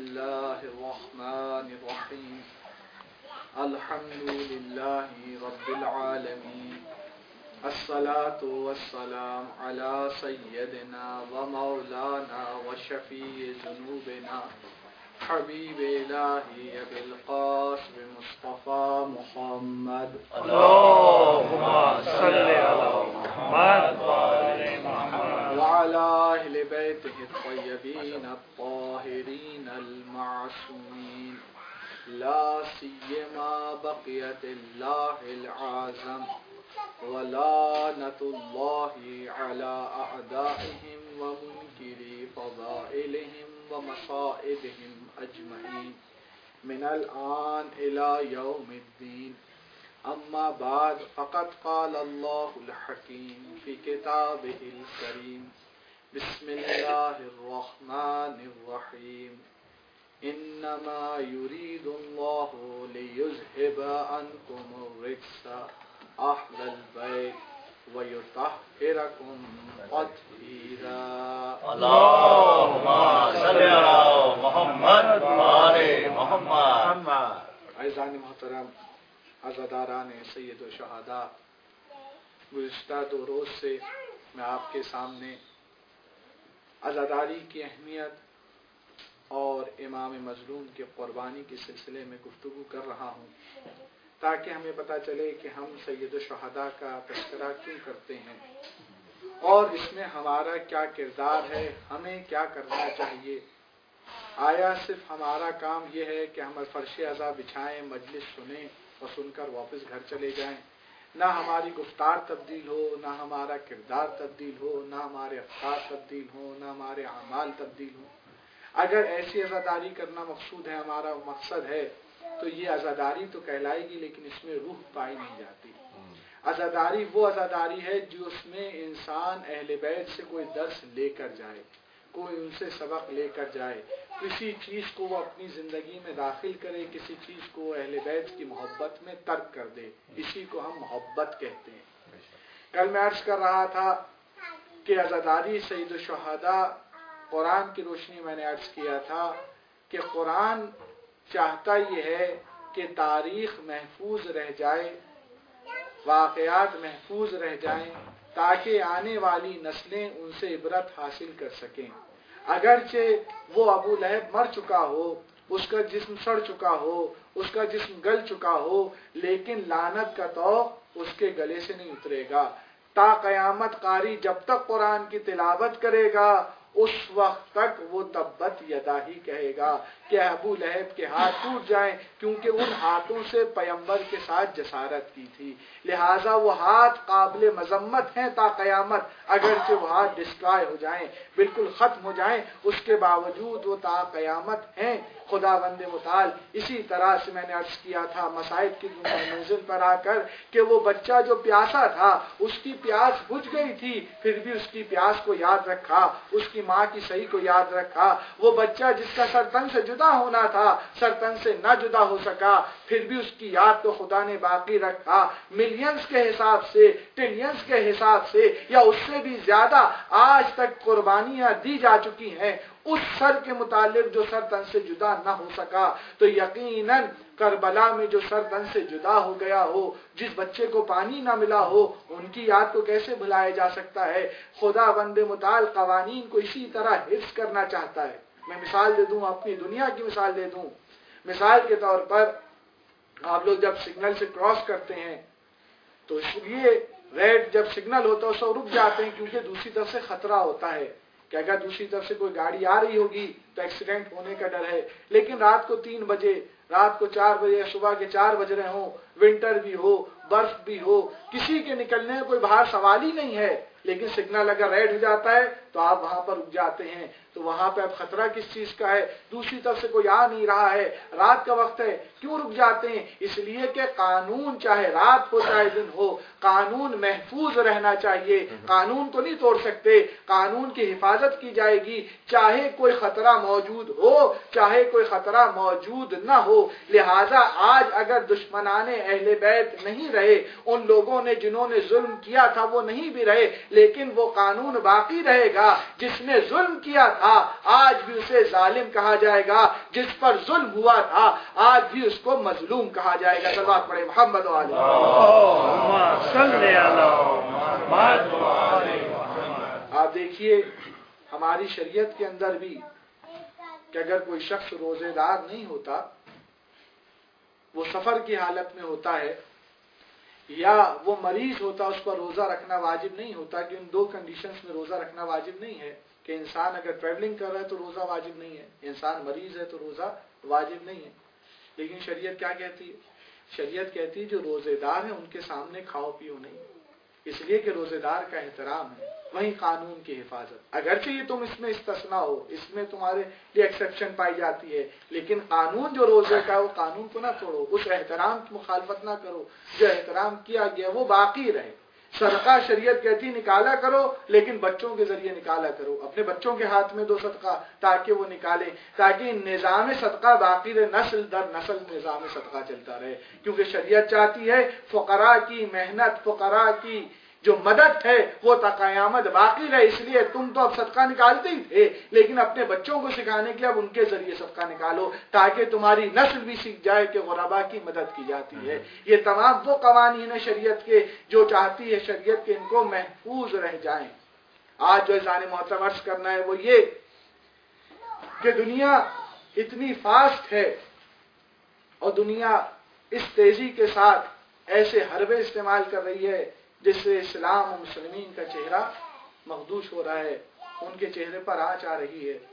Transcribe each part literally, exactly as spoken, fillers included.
الله الرحمن الرحيم الحمد لله رب العالمين الصلاة والسلام على سيدنا ومولانا وشفيع ذنوبنا حبيب إلهي أبي القاسم مصطفى محمد اللهم صل على محمد وآل محمد وعلى أهل بيته الطيبين الطاهرين المعصومين لا سيما بقية الله العظم ولعنة الله على أعدائهم ومنكري فضائلهم ومصائبهم أجمعين من الآن إلى يوم الدين. أما بعد فقد قال الله الحكيم في كتابه الكريم بسم الله الرحمن الرحيم إنما يريد الله ليذهب عنكم الرجس أهل البيت ويطهركم تطهيرا. اللهم صل على محمد وآل محمد. عزیزان محترم، عزاداران سید و شہداء، گزشتہ دو روز سے میں آپ کے سامنے عزاداری کی اہمیت اور امام مظلوم کے قربانی کے سلسلے میں گفتگو کر رہا ہوں تاکہ ہمیں پتہ چلے کہ ہم سید الشہداء کا تذکرہ کیوں کرتے ہیں اور اس میں ہمارا کیا کردار ہے، ہمیں کیا کرنا چاہیے. آیا صرف ہمارا کام یہ ہے کہ ہم فرش عزا بچھائیں، مجلس سنیں اور سن کر واپس گھر چلے جائیں؟ نہ ہماری گفتار تبدیل ہو، نہ ہمارا کردار تبدیل ہو، نہ ہمارے افکار تبدیل ہوں، نہ ہمارے اعمال تبدیل ہوں. اگر ایسی عزاداری کرنا مقصود ہے، ہمارا مقصد ہے، تو یہ عزاداری تو کہلائے گی لیکن اس میں روح پائی نہیں جاتی. عزاداری وہ عزاداری ہے جو اس میں انسان اہل بیت سے کوئی درس لے کر جائے، کوئی ان سے سبق لے کر جائے، کسی چیز کو وہ اپنی زندگی میں داخل کرے، کسی چیز کو اہل بیت کی محبت میں ترک کر دے. اسی کو ہم محبت کہتے ہیں. کل میں عرض کر رہا تھا کہ عزاداری سید الشہداء قرآن کی روشنی میں نے عرض کیا تھا کہ قرآن چاہتا یہ ہے کہ تاریخ محفوظ رہ جائے، واقعات محفوظ رہ جائیں تاکہ آنے والی نسلیں ان سے عبرت حاصل کر سکیں. اگرچہ وہ ابو لہب مر چکا ہو، اس کا جسم سڑ چکا ہو، اس کا جسم گل چکا ہو، لیکن لعنت کا طوق اس کے گلے سے نہیں اترے گا. تا قیامت قاری جب تک قرآن کی تلاوت کرے گا اس وقت تک وہ تبت یدا ہی کہے گا کہ ابو لہب کے ہاتھ ٹوٹ جائیں، کیونکہ ان ہاتھوں سے پیمبر کے ساتھ جسارت کی تھی. لہٰذا وہ ہاتھ قابل مذمت ہیں تا قیامت. اگرچہ وہ ہاتھ ڈسٹرائے ہو جائیں، بالکل ختم ہو جائیں، اس کے باوجود وہ تا قیامت ہیں. خدا بند متعال اسی طرح سے میں نے عرض کیا تھا مسائب کی منزل پر آ کر کہ وہ بچہ جو پیاسا تھا، اس کی پیاس بجھ گئی تھی، پھر بھی اس کی پیاس کو یاد رکھا، اس کی ماں کی صحیح کو یاد رکھا. وہ بچہ جس کا سر تن سے جدا ہونا تھا، سر تن سے نہ جدا ہو سکا، پھر بھی اس کی یاد کو خدا نے باقی رکھا. ملینز کے حساب سے، ٹریلینز کے حساب سے یا اس سے بھی زیادہ آج تک قربانیاں دی جا چکی ہیں اس سر کے متعلق جو سر تن سے جدا نہ ہو سکا. تو یقیناً کربلا میں جو سر تن سے جدا ہو گیا ہو، جس بچے کو پانی نہ ملا ہو، ان کی یاد کو کیسے بھلایا جا سکتا ہے؟ خدا بند متعال قوانین کو اسی طرح حفظ کرنا چاہتا ہے. میں مثال دے دوں، اپنی دنیا کی مثال دے دوں. مثال کے طور پر آپ لوگ جب سگنل سے کراس کرتے ہیں تو اس لیے ریڈ جب سگنل ہوتا ہے اس رک جاتے ہیں کیونکہ دوسری طرف سے خطرہ ہوتا ہے کہ اگر دوسری طرف سے کوئی گاڑی آ رہی ہوگی تو ایکسیڈنٹ ہونے کا ڈر ہے. لیکن رات کو تین بجے، رات کو چار بجے، صبح کے چار بج رہے ہوں، ونٹر بھی ہو، برف بھی ہو، کسی کے نکلنے میں کوئی باہر سوال ہی نہیں ہے، لیکن سگنل اگر ریڈ ہو جاتا ہے تو آپ وہاں پر رک جاتے ہیں. تو وہاں پہ اب خطرہ کس چیز کا ہے؟ دوسری طرف سے کوئی آ نہیں رہا ہے، رات کا وقت ہے. کیوں رک جاتے ہیں؟ اس لیے کہ قانون چاہے رات ہو چاہے دن ہو، قانون محفوظ رہنا چاہیے. قانون کو نہیں توڑ سکتے، قانون کی حفاظت کی جائے گی چاہے کوئی خطرہ موجود ہو چاہے کوئی خطرہ موجود نہ ہو. لہٰذا آج اگر دشمنان اہل بیت نہیں رہے. ان لوگوں نے جنہوں نے ظلم کیا تھا وہ نہیں بھی رہے, لیکن وہ قانون باقی رہے گا. جس نے ظلم کیا تھا آج بھی اسے ظالم کہا جائے گا, جس پر ظلم ہوا تھا آج بھی اس کو مظلوم کہا جائے گا. صلوات پڑھے محمد و آلہ. آپ دیکھیے ہماری شریعت کے اندر بھی کہ اگر کوئی شخص روزے دار نہیں ہوتا, وہ سفر کی حالت میں ہوتا ہے یا وہ مریض ہوتا, اس پر روزہ رکھنا واجب نہیں ہوتا. کہ ان دو کنڈیشنز میں روزہ رکھنا واجب نہیں ہے کہ انسان اگر ٹریولنگ کر رہا ہے تو روزہ واجب نہیں ہے, انسان مریض ہے تو روزہ واجب نہیں ہے. لیکن شریعت کیا کہتی ہے؟ شریعت کہتی ہے جو روزے دار ہیں ان کے سامنے کھاؤ پیو نہیں, اس لیے کہ روزے دار کا احترام ہے. وہیں قانون کی حفاظت, اگرچہ یہ تم اس میں استثناء ہو, اس میں تمہارے لیے ایکسیپشن پائی جاتی ہے, لیکن قانون جو روزے کا وہ قانون کو نہ توڑو, اس احترام کی مخالفت نہ کرو. جو احترام کیا گیا وہ باقی رہے. صدقہ شریعت کہتی نکالا کرو, لیکن بچوں کے ذریعے نکالا کرو. اپنے بچوں کے ہاتھ میں دو صدقہ تاکہ وہ نکالیں, تاکہ نظام صدقہ باقی رہے, نسل در نسل نظام صدقہ چلتا رہے. کیونکہ شریعت چاہتی ہے فقراء کی محنت, فقراء کی جو مدد ہے وہ تا قیامت باقی رہے. اس لیے تم تو اب صدقہ نکالتے ہی تھے, لیکن اپنے بچوں کو سکھانے کے لیے اب ان کے ذریعے صدقہ نکالو, تاکہ تمہاری نسل بھی سیکھ جائے کہ غربا کی مدد کی جاتی ہے. یہ تمام وہ قوانین ہیں شریعت کے جو چاہتی ہے شریعت کے ان کو محفوظ رہ جائیں. آج جو اذان محترم عرض کرنا ہے وہ یہ کہ دنیا اتنی فاسٹ ہے اور دنیا اس تیزی کے ساتھ ایسے حربے استعمال کر رہی ہے جس سے اسلام و مسلمین کا چہرہ مخدوش ہو رہا ہے, ان کے چہرے پر آنچ آ رہی ہے.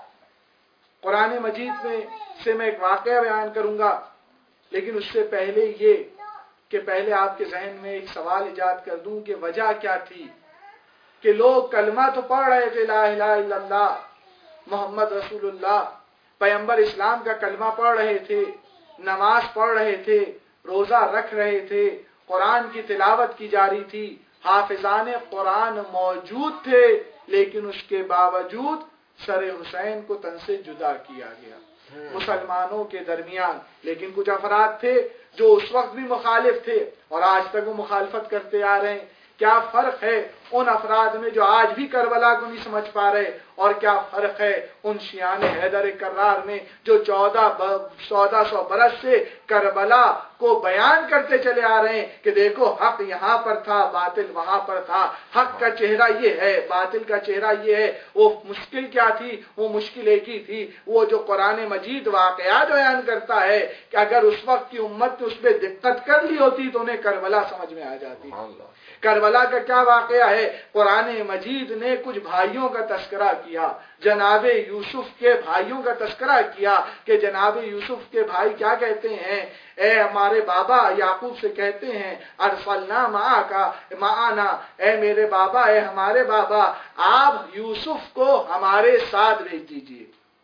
قرآن مجید میں سے میں ایک واقعہ بیان کروں گا, لیکن اس سے پہلے یہ کہ پہلے آپ کے ذہن میں ایک سوال ایجاد کر دوں کہ وجہ کیا تھی کہ لوگ کلمہ تو پڑھ رہے تھے, لا الہ الا اللہ محمد رسول اللہ, پیغمبر اسلام کا کلمہ پڑھ رہے تھے, نماز پڑھ رہے تھے, روزہ رکھ رہے تھے, قرآن کی تلاوت کی جاری تھی, حافظان قرآن موجود تھے, لیکن اس کے باوجود سر حسین کو تن سے جدا کیا گیا مسلمانوں کے درمیان. لیکن کچھ افراد تھے جو اس وقت بھی مخالف تھے اور آج تک وہ مخالفت کرتے آ رہے ہیں. کیا فرق ہے ان افراد میں جو آج بھی کربلا کو نہیں سمجھ پا رہے, اور کیا فرق ہے ان شیعان حیدر کرار میں جو چودہ چودہ سو برس سے کربلا کو بیان کرتے چلے آ رہے ہیں کہ دیکھو حق یہاں پر تھا, باطل وہاں پر تھا, حق کا چہرہ یہ ہے, باطل کا چہرہ یہ ہے. وہ مشکل کیا تھی؟ وہ مشکل ایک ہی تھی, وہ جو قرآن مجید واقعات بیان کرتا ہے کہ اگر اس وقت کی امت نے اس پہ دقت کر لی ہوتی تو انہیں کربلا سمجھ میں آ جاتی. کربلا کا کیا واقعہ ہے؟ قرآن مجید نے کچھ بھائیوں کا تذکرہ کیا, جناب یوسف کے بھائیوں کا تذکرہ کیا کہ جناب یوسف کے بھائی کیا کہتے ہیں, اے ہمارے بابا یعقوب سے کہتے ہیں ارسلنا معاکا معانا, اے میرے بابا, اے ہمارے بابا, آپ یوسف کو ہمارے ساتھ بھیج دیجئے,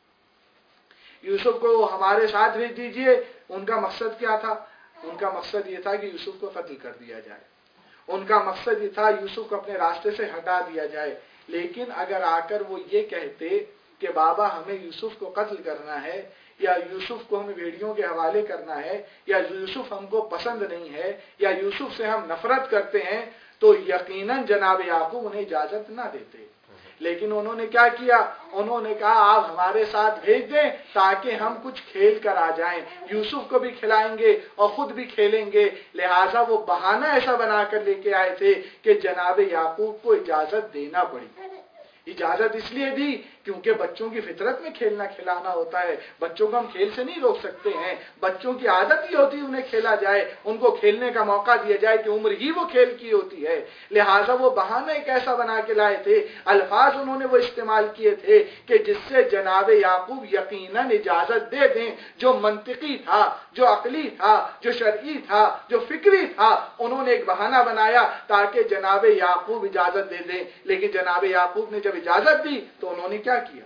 یوسف کو ہمارے ساتھ بھیج دیجئے. ان کا مقصد کیا تھا؟ ان کا مقصد یہ تھا کہ یوسف کو قتل کر دیا جائے. ان کا مقصد یہ تھا یوسف کو اپنے راستے سے ہٹا دیا جائے. لیکن اگر آ کر وہ یہ کہتے کہ بابا ہمیں یوسف کو قتل کرنا ہے, یا یوسف کو ہمیں بھیڑیوں کے حوالے کرنا ہے, یا یوسف ہم کو پسند نہیں ہے, یا یوسف سے ہم نفرت کرتے ہیں, تو یقیناً جناب یعقوب انہیں اجازت نہ دیتے. لیکن انہوں نے کیا کیا؟ انہوں نے کہا آپ ہمارے ساتھ بھیج دیں تاکہ ہم کچھ کھیل کر آ جائیں, یوسف کو بھی کھلائیں گے اور خود بھی کھیلیں گے. لہٰذا وہ بہانہ ایسا بنا کر لے کے آئے تھے کہ جناب یعقوب کو اجازت دینا پڑی. اجازت اس لیے دی کیونکہ بچوں کی فطرت میں کھیلنا کھلانا ہوتا ہے. بچوں کو ہم کھیل سے نہیں روک سکتے ہیں, بچوں کی عادت ہی ہوتی ہے انہیں کھیلا جائے, ان کو کھیلنے کا موقع دیا جائے کہ عمر ہی وہ کھیل کی ہوتی ہے. لہٰذا وہ بہانہ ایک ایسا بنا کے لائے تھے, الفاظ انہوں نے وہ استعمال کیے تھے کہ جس سے جناب یعقوب یقیناً اجازت دے دیں. جو منطقی تھا, جو عقلی تھا, جو شرعی تھا, جو فکری تھا, انہوں نے ایک بہانہ بنایا تاکہ جناب یعقوب اجازت دے دیں. لیکن جناب یعقوب نے جب اجازت دی تو انہوں نے کیا کیا؟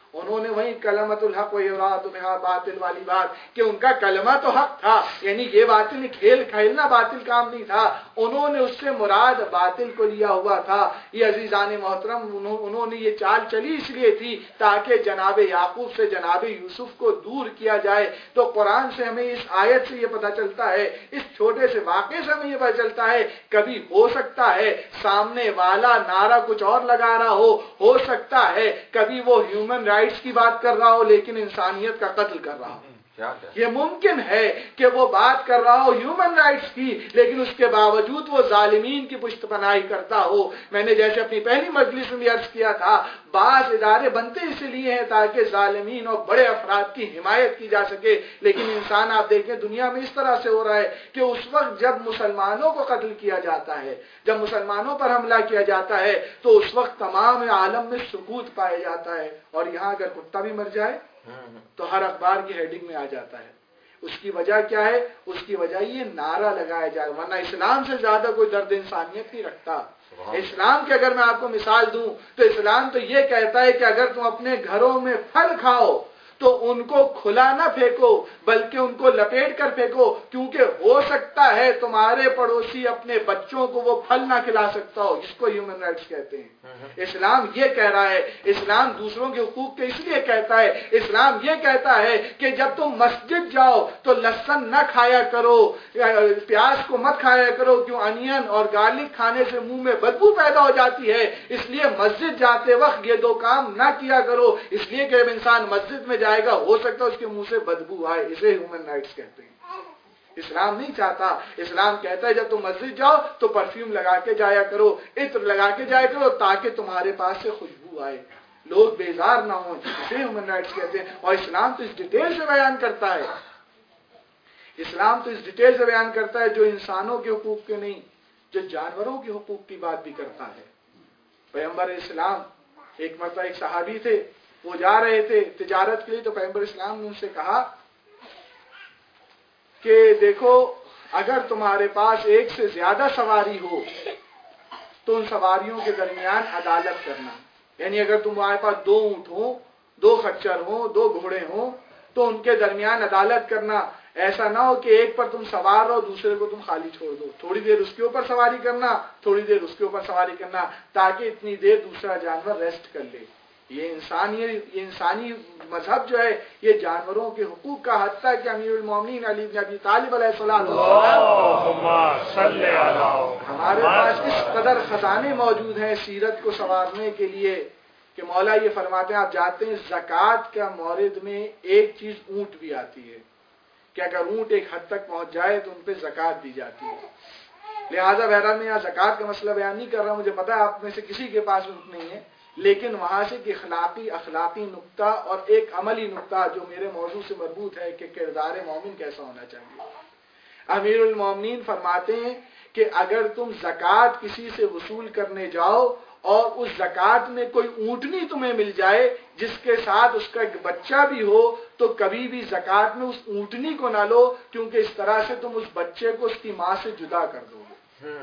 انہوں نے وہی کلمۃ الحق و یراد بہا باطل والی بات کہ ان کا کلمہ تو حق تھا، یعنی یہ باطل کھیل کھیلنا باطل کام نہیں تھا، انہوں نے اس سے مراد باطل کو لیا ہوا تھا۔ یہ عزیزان محترم انہوں نے یہ چال چلی اس لیے تھی تاکہ جناب یعقوب سے جناب یوسف کو دور کیا جائے۔ تو قرآن سے ہمیں اس آیت سے یہ پتہ چلتا ہے، اس چھوٹے سے واقعے سے ہمیں یہ پتہ چلتا ہے، کبھی ہو سکتا ہے سامنے والا نعرہ کچھ اور لگا رہا ہو ہو سکتا ہے کبھی وہ ہیومن رائٹس کی بات کر رہا ہو لیکن انسانیت کا قتل کر رہا ہو۔ یہ ممکن ہے کہ وہ بات کر رہا ہو ہیومن رائٹس کی لیکن اس کے باوجود وہ ظالمین کی پشت پناہی کرتا ہو۔ میں نے جیسے اپنی پہلی مجلس میں عرض کیا تھا، بعض ادارے بنتے اس لیے ہیں تاکہ ظالمین اور بڑے افراد کی حمایت کی جا سکے، لیکن انسان آپ دیکھیں دنیا میں اس طرح سے ہو رہا ہے کہ اس وقت جب مسلمانوں کو قتل کیا جاتا ہے، جب مسلمانوں پر حملہ کیا جاتا ہے تو اس وقت تمام عالم میں سکوت پایا جاتا ہے، اور یہاں اگر کتا بھی مر جائے تو ہر اخبار کی ہیڈنگ میں آ جاتا ہے۔ اس کی وجہ کیا ہے؟ اس کی وجہ یہ نعرہ لگایا جائے، ورنہ اسلام سے زیادہ کوئی درد انسانیت نہیں رکھتا۔ اسلام کی اگر میں آپ کو مثال دوں تو اسلام تو یہ کہتا ہے کہ اگر تم اپنے گھروں میں پھل کھاؤ تو ان کو کھلا نہ پھینکو بلکہ ان کو لپیٹ کر پھینکو، کیونکہ ہو سکتا ہے تمہارے پڑوسی اپنے بچوں کو وہ پھل نہ کھلا سکتا ہو، جس کو ہیومن رائٹس کہتے ہیں۔ اسلام یہ کہہ رہا ہے، اسلام دوسروں کے حقوق کے اس لیے کہتا ہے، اسلام یہ کہتا ہے کہ جب تم مسجد جاؤ تو لہسن نہ کھایا کرو، پیاز کو مت کھایا کرو، کیوں انین اور گارلک کھانے سے منہ میں بدبو پیدا ہو جاتی ہے، اس لیے مسجد جاتے وقت یہ دو کام نہ کیا کرو، اس لیے کہ جب انسان مسجد میں جائے گا ہو سکتا ہے اس کے منہ سے بدبو آئے، اسے ہیومن رائٹس کہتے ہیں۔ اسلام نہیں چاہتا، اسلام کہتا ہے جب تم مسجد جاؤ تو پرفیوم لگا کے جایا کرو، عطر لگا کے جایا کرو تاکہ تمہارے پاس سے خوشبو آئے، لوگ بیزار نہ ہوں، اسے ہیومن رائٹس کہتے ہیں۔ اور اسلام تو اس ڈیٹیل سے بیان کرتا ہے، اسلام تو اس ڈیٹیل سے بیان کرتا ہے جو انسانوں کے حقوق کے نہیں، جو جانوروں کے حقوق کی بات بھی کرتا ہے۔ پیغمبر اسلام ایک مرتبہ ایک صحابی تھے، وہ جا رہے تھے تجارت کے لیے، تو پیغمبر اسلام نے ان سے کہا کہ دیکھو اگر تمہارے پاس ایک سے زیادہ سواری ہو تو ان سواریوں کے درمیان عدالت کرنا، یعنی اگر تمہارے پاس دو اونٹ ہوں، دو خچر ہوں، دو گھوڑے ہوں تو ان کے درمیان عدالت کرنا، ایسا نہ ہو کہ ایک پر تم سوار ہو دوسرے کو تم خالی چھوڑ دو، تھوڑی دیر اس کے اوپر سواری کرنا، تھوڑی دیر اس کے اوپر سواری کرنا، تاکہ اتنی دیر دوسرا جانور ریسٹ کر لے۔ یہ انسانی یہ انسانی مذہب جو ہے یہ جانوروں کے حقوق کا، حتیٰ کہ امیر المومنین علی بن ابی طالب علیہ السلام ہمارے پاس اس قدر خزانے موجود ہیں سیرت کو سنوارنے کے لیے کہ مولا یہ فرماتے ہیں، آپ جانتے ہیں زکوٰۃ کا مورد میں ایک چیز اونٹ بھی آتی ہے کہ اگر اونٹ ایک حد تک پہنچ جائے تو ان پہ زکوٰۃ دی جاتی ہے۔ لہٰذا بہرحال میں یہاں زکوٰۃ کا مسئلہ بیان نہیں کر رہا ہوں، مجھے پتا ہے آپ میں سے کسی کے پاس اونٹ نہیں ہے، لیکن وہاں سے ایک اخلاقی اخلاقی نقطہ اور ایک عملی نقطہ جو میرے موضوع سے مربوط ہے کہ کردار مومن کیسا ہونا چاہیے۔ امیر المومنین فرماتے ہیں کہ اگر تم زکوٰۃ کسی سے وصول کرنے جاؤ اور اس زکوٰۃ میں کوئی اونٹنی تمہیں مل جائے جس کے ساتھ اس کا ایک بچہ بھی ہو تو کبھی بھی زکوٰۃ میں اس اونٹنی کو نہ لو، کیونکہ اس طرح سے تم اس بچے کو اس کی ماں سے جدا کر دو گے۔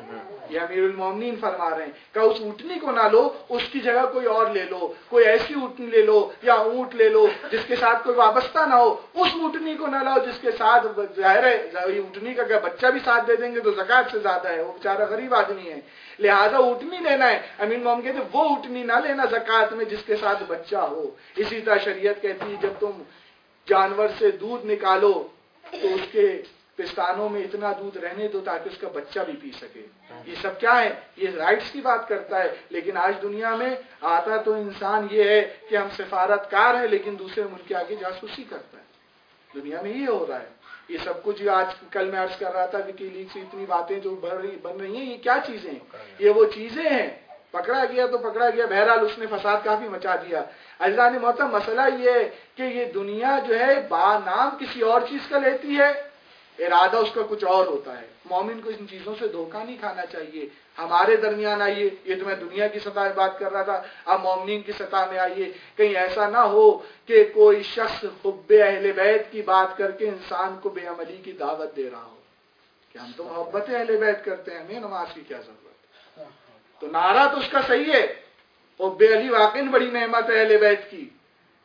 یہ امیر المومنین فرما رہے ہیں کہ اس اونٹنی کو نہ لو، اس کی جگہ کوئی اور لے لو، کوئی ایسی اونٹنی لے لو یا اونٹ لے لو جس کے ساتھ کوئی وابستہ نہ ہو، اس اونٹنی کو نہ لاؤ جس کے ساتھ ظاہر ہے اونٹنی کا اگر بچہ بھی ساتھ دے دیں گے تو زکوٰۃ سے زیادہ ہے، وہ بیچارہ غریب آدمی ہے، لہذا اونٹنی لینا ہے۔ امیر المومنین کہتے ہیں وہ اونٹنی نہ لینا زکوٰۃ میں جس کے ساتھ بچہ ہو۔ اسی طرح شریعت کہتی ہے جب تم جانور سے دودھ نکالو تو اس کے پستانوں میں اتنا دودھ رہنے دو تاکہ اس کا بچہ بھی پی سکے۔ یہ سب کیا ہے؟ یہ رائٹس کی بات کرتا ہے، لیکن آج دنیا میں آتا تو انسان یہ ہے کہ ہم سفارتکار ہیں لیکن دوسرے ملک کے آگے جاسوسی کرتا ہے۔ دنیا میں یہ ہو رہا ہے، یہ سب کچھ آج کل میں عرض کر رہا تھا وکی لیکس سے اتنی باتیں جو بڑھ رہی بن رہی ہیں، یہ کیا چیزیں ہیں؟ یہ وہ چیزیں ہیں، پکڑا گیا تو پکڑا گیا، بہرحال اس نے فساد کافی مچا دیا۔ عزیزان محترم مسئلہ یہ ہے کہ یہ دنیا جو ہے با نام کسی اور چیز کا لیتی ہے، ارادہ اس کا کچھ اور ہوتا ہے۔ مومن کو ان چیزوں سے دھوکہ نہیں کھانا چاہیے۔ ہمارے درمیان آئیے، یہ تو میں دنیا کی سطح میں بات کر رہا تھا، اب مومنین کی سطح میں آئیے، کہیں ایسا نہ ہو کہ کوئی شخص حب اہل بیت کی بات کر کے انسان کو بے عملی کی دعوت دے رہا ہو کہ ہم تو محبت اہل بیت کرتے ہیں، ہمیں نماز کی کیا ضرورت ہے۔ تو نعرہ تو اس کا صحیح ہے، حب علی واقعی بڑی نعمت ہے اہل بیت کی،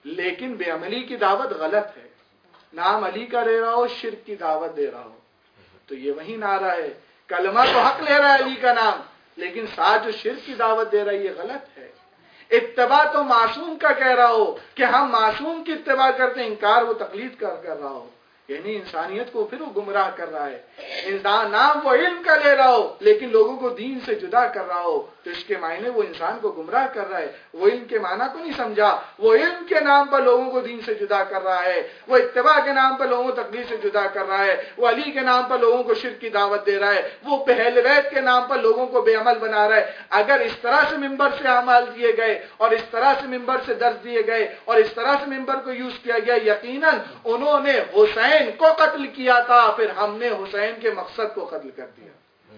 لیکن بے عملی کی دعوت غلط ہے. نام علی کا دے رہا ہو، شرک کی دعوت دے رہا ہو. تو یہ وہی نعرہ ہے، کلمہ تو حق لے رہا ہے علی کا نام، لیکن ساتھ جو شرک کی دعوت دے رہا ہے یہ غلط ہے. اتباع تو معصوم کا کہہ رہا ہو کہ ہم معصوم کی اتباع کرتے، انکار وہ تقلید کر کر رہا ہو، یعنی انسانیت کو پھر وہ گمراہ کر رہا ہے. انسان نام وہ علم کا لے رہا ہو لیکن لوگوں کو دین سے جدا کر رہا ہو، تو اس کے معنی وہ انسان کو گمراہ کر رہا ہے. وہ علم کے معنی کو نہیں سمجھا، وہ علم کے نام پر لوگوں کو دین سے جدا کر رہا ہے، وہ اتباع کے نام پر لوگوں کو تقلید سے جدا کر رہا ہے، وہ علی کے نام پر لوگوں کو شرک کی دعوت دے رہا ہے، وہ اہل بیت کے نام پر لوگوں کو بے عمل بنا رہا ہے. اگر اس طرح سے ممبر سے اعمال دیے گئے اور اس طرح سے ممبر سے درس دیے گئے اور اس طرح سے ممبر کو یوز کیا گیا، یقیناً انہوں نے حسین کو قتل کیا تھا، پھر ہم نے حسین کے مقصد کو قتل کر دیا.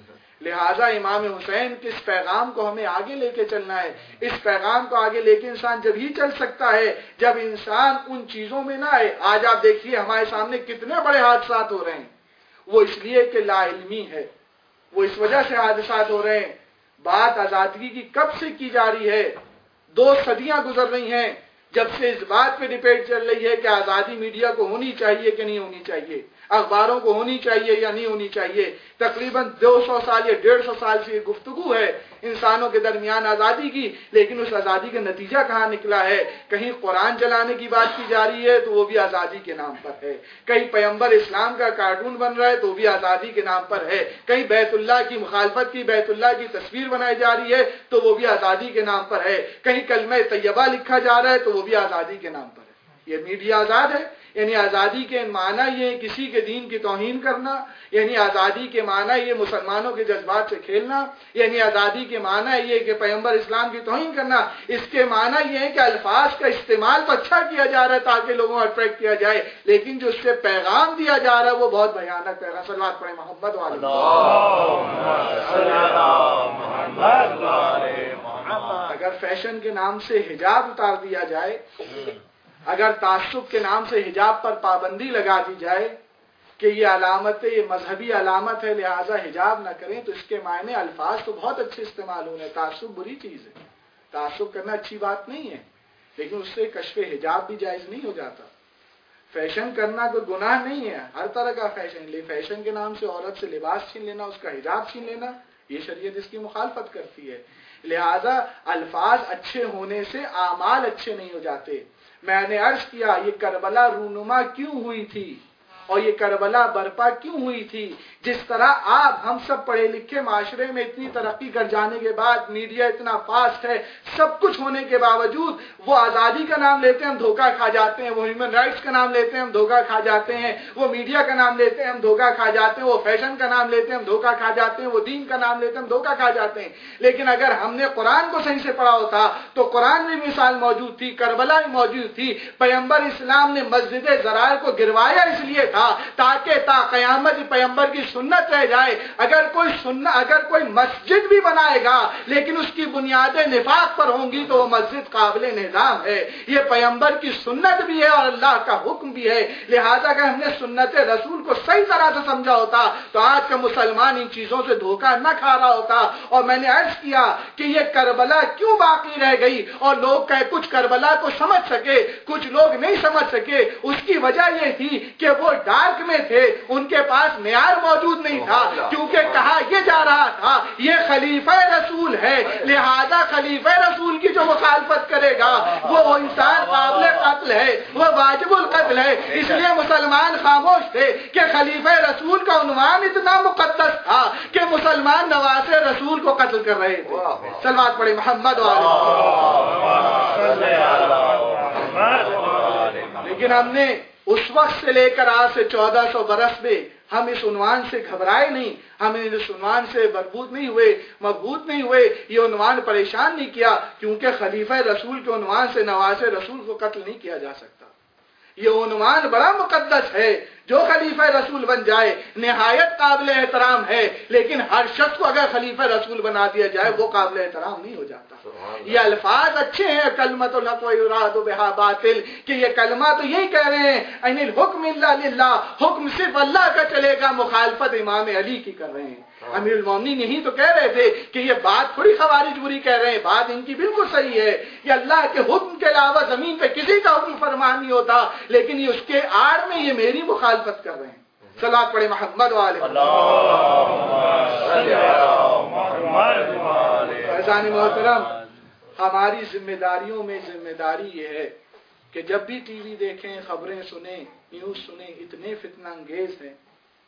لہذا امام حسین کے اس پیغام کو ہمیں آگے لے کے چلنا ہے. اس پیغام کو آگے لے کے انسان جب ہی چل سکتا ہے جب انسان ان چیزوں میں نہ آئے. آج آپ دیکھیے ہمارے سامنے کتنے بڑے حادثات ہو رہے ہیں، وہ اس لیے کہ لا علمی ہے، وہ اس وجہ سے حادثات ہو رہے ہیں. بات آزادگی کی کب سے کی جا رہی ہے، دو صدیاں گزر رہی ہیں جب سے اس بات پہ ڈبیٹ چل رہی ہے کہ آزادی میڈیا کو ہونی چاہیے کہ نہیں ہونی چاہیے، اخباروں کو ہونی چاہیے یا نہیں ہونی چاہیے. تقریباً دو سو سال یا ڈیڑھ سو سال سے یہ گفتگو ہے انسانوں کے درمیان آزادی کی، لیکن اس آزادی کا نتیجہ کہاں نکلا ہے؟ کہیں قرآن جلانے کی بات کی جا رہی ہے تو وہ بھی آزادی کے نام پر ہے، کہیں پیغمبر اسلام کا کارٹون بن رہا ہے تو وہ بھی آزادی کے نام پر ہے، کہیں بیت اللہ کی مخالفت کی بیت اللہ کی تصویر بنائی جا رہی ہے تو وہ بھی آزادی کے نام پر ہے، کہیں کلمہ طیبہ لکھا جا رہا ہے تو وہ بھی آزادی کے نام پر ہے. یہ میڈیا آزاد ہے؟ یعنی آزادی کے معنی یہ کسی کے دین کی توہین کرنا، یعنی آزادی کے معنی یہ مسلمانوں کے جذبات سے کھیلنا، یعنی آزادی کے معنی یہ کہ پیغمبر اسلام کی توہین کرنا. اس کے معنی یہ ہے کہ الفاظ کا استعمال تو اچھا کیا جا رہا ہے تاکہ لوگوں کو اٹریکٹ کیا جائے، لیکن جو اس سے پیغام دیا جا رہا ہے وہ بہت بھیانک پیغام. صلوات پڑھیں محمد والے. اگر فیشن کے نام سے حجاب اتار دیا جائے، اگر تعصب کے نام سے حجاب پر پابندی لگا دی جائے کہ یہ علامت ہے، یہ مذہبی علامت ہے لہٰذا حجاب نہ کریں، تو اس کے معنی الفاظ تو بہت اچھے استعمال ہو رہے ہیں. تعصب بری چیز ہے، تعصب کرنا اچھی بات نہیں ہے، لیکن اس سے کشف حجاب بھی جائز نہیں ہو جاتا. فیشن کرنا کوئی گناہ نہیں ہے، ہر طرح کا فیشن لے، فیشن کے نام سے عورت سے لباس چھین لینا، اس کا حجاب چھین لینا، یہ شریعت اس کی مخالفت کرتی ہے. لہذا الفاظ اچھے ہونے سے اعمال اچھے نہیں ہو جاتے. میں نے عرض کیا یہ کربلا رونما کیوں ہوئی تھی اور یہ کربلا برپا کیوں ہوئی تھی؟ جس طرح آپ ہم سب پڑھے لکھے معاشرے میں اتنی ترقی کر جانے کے بعد، میڈیا اتنا فاسٹ ہے، سب کچھ ہونے کے باوجود وہ آزادی کا نام لیتے ہیں ہم دھوکہ کھا جاتے ہیں، وہ ہیومن رائٹس کا نام لیتے ہیں ہم دھوکہ کھا جاتے ہیں، وہ میڈیا کا نام لیتے ہیں ہم دھوکہ کھا جاتے ہیں، وہ فیشن کا نام لیتے ہیں ہم دھوکہ کھا جاتے ہیں، وہ دین کا نام لیتے ہیں ہم دھوکہ کھا جاتے ہیں. لیکن اگر ہم نے قرآن کو صحیح سے پڑھا ہوتا تو قرآن میں مثال موجود تھی، کربلا میں موجود تھی. پیغمبر اسلام نے مسجد زرار کو گروایا اس لیے تھا تاکہ تا قیامت پیغمبر کی سنت رہ جائے. اگر کوئی سنت اگر کوئی مسجد بھی بنائے گا لیکن اس کی بنیادیں نفاق پر ہوں گی تو وہ مسجد قابل نظام ہے. یہ پیغمبر کی سنت بھی ہے اور اللہ کا حکم بھی ہے. لہذا اگر ہم نے سنت رسول کو صحیح طرح سے سمجھا ہوتا تو آج کا مسلمان ان چیزوں سے دھوکہ نہ کھا رہا ہوتا. اور میں نے عرض کیا کہ یہ کربلا کیوں باقی رہ گئی اور لوگ کہ کچھ کربلا کو سمجھ سکے کچھ لوگ نہیں سمجھ سکے. اس کی وجہ یہ تھی کہ وہ ڈارک میں تھے، ان کے پاس معیار موجود نہیں تھا، کیونکہ کہا یہ جا رہا تھا یہ خلیفہ رسول ہے، لہذا خلیفہ رسول کی جو مخالفت کرے گا وہ انسان قابل قتل ہے، وہ واجب القتل ہے. اس لیے مسلمان خاموش تھے کہ خلیفہ رسول کا عنوان اتنا مقدس تھا کہ مسلمان نواز رسول کو قتل کر رہے تھے. صلوات پڑھیں محمد والے. لیکن ہم نے اس وقت سے لے کر آج سے چودہ سو برس میں ہم اس عنوان سے گھبرائے نہیں، ہم اس عنوان سے بربود نہیں ہوئے، مبہوت نہیں ہوئے، یہ عنوان پریشان نہیں کیا، کیونکہ خلیفہ رسول کے عنوان سے نواز رسول کو قتل نہیں کیا جا سکتا. یہ عنوان بڑا مقدس ہے جو خلیفہ رسول بن جائے نہایت قابل احترام ہے، لیکن ہر شخص کو اگر خلیفہ رسول بنا دیا جائے وہ قابل احترام نہیں ہو جاتا۔ یہ الفاظ اچھے ہیں، کلمۃ الحق و یراد بہا باطل، کہ یہ کلمہ تو یہی کہہ رہے ہیں ان الحکم الا للہ، حکم صرف اللہ کا چلے گا، مخالفت امام علی کی کر رہے ہیں۔ امیر المومنین یہی تو کہہ رہے تھے کہ یہ بات تھوڑی خوارج بری کہہ رہے ہیں، بات ان کی بالکل صحیح ہے کہ اللہ کے حکم کے علاوہ زمین پہ کسی کا حکم فرما نہیں ہوتا، لیکن یہ اس کے آڑ میں یہ میری مخالفت کر رہے ہیں۔ صلوات پڑھے محمد والے فیضان محترم، ہماری ذمہ داریوں میں ذمہ داری یہ ہے کہ جب بھی ٹی وی دیکھیں، خبریں سنیں، نیوز سنیں، اتنے فتنہ انگیز ہیں۔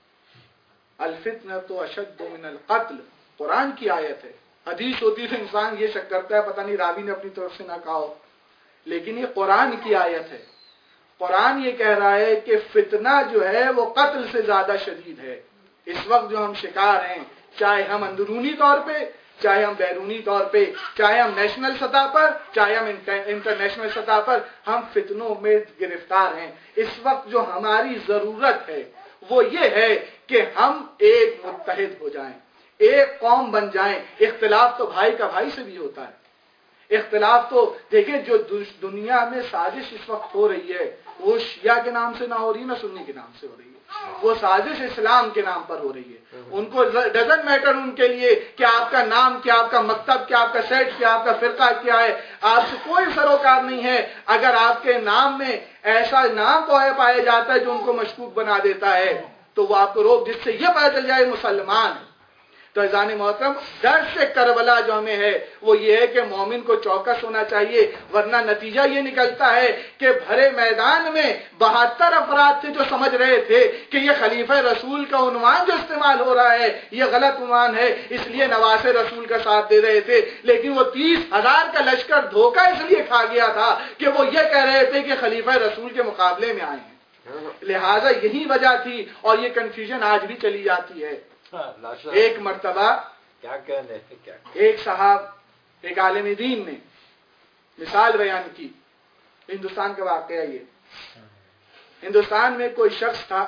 الفتنۃ اشد من القتل، قرآن کی آیت ہے۔ حدیث ہوتی تو انسان یہ شک کرتا ہے پتہ نہیں راوی نے اپنی طرف سے نہ کہا ہو، لیکن یہ قرآن کی آیت ہے۔ قرآن یہ کہہ رہا ہے کہ فتنہ جو ہے وہ قتل سے زیادہ شدید ہے۔ اس وقت جو ہم شکار ہیں، چاہے ہم اندرونی طور پہ، چاہے ہم بیرونی طور پہ، چاہے ہم نیشنل سطح پر، چاہے ہم انٹرنیشنل سطح پر، ہم فتنوں میں گرفتار ہیں۔ اس وقت جو ہماری ضرورت ہے وہ یہ ہے کہ ہم ایک متحد ہو جائیں، ایک قوم بن جائیں۔ اختلاف تو بھائی کا بھائی سے بھی ہوتا ہے۔ اختلاف تو دیکھیں، جو دنیا میں سازش اس وقت ہو رہی ہے وہ شیعہ کے نام سے نہ ہو رہی، نہ سنی کے نام سے ہو رہی ہے، وہ سازش اسلام کے نام پر ہو رہی ہے۔ ان کو ڈزنٹ میٹر ان کے لیے کہ آپ کا نام کیا، آپ کا مکتب کیا، آپ کا سیٹ کیا، آپ کا فرقہ کیا ہے، آپ سے کوئی سروکار نہیں ہے۔ اگر آپ کے نام میں ایسا نام کو پایا جاتا ہے جو ان کو مشکوک بنا دیتا ہے تو وہ آپ کو روک، جس سے یہ پتہ چل جائے مسلمان ہے۔ تو عزیزان محترم، درس کربلا جو ہمیں ہے وہ یہ ہے کہ مومن کو چوکس ہونا چاہیے، ورنہ نتیجہ یہ نکلتا ہے کہ بھرے میدان میں بہتر افراد تھے جو سمجھ رہے تھے کہ یہ خلیفہ رسول کا عنوان جو استعمال ہو رہا ہے یہ غلط عنوان ہے، اس لیے نواز رسول کا ساتھ دے رہے تھے، لیکن وہ تیس ہزار کا لشکر دھوکہ اس لیے کھا گیا تھا کہ وہ یہ کہہ رہے تھے کہ خلیفہ رسول کے مقابلے میں آئے ہیں۔ لہذا یہی وجہ تھی، اور یہ کنفیوژن آج بھی چلی جاتی ہے۔ ایک مرتبہ کیا کہنے کیا ایک صاحب، ایک عالم دین نے مثال بیان کی، ہندوستان کا واقعہ یہ، ہندوستان میں کوئی شخص تھا،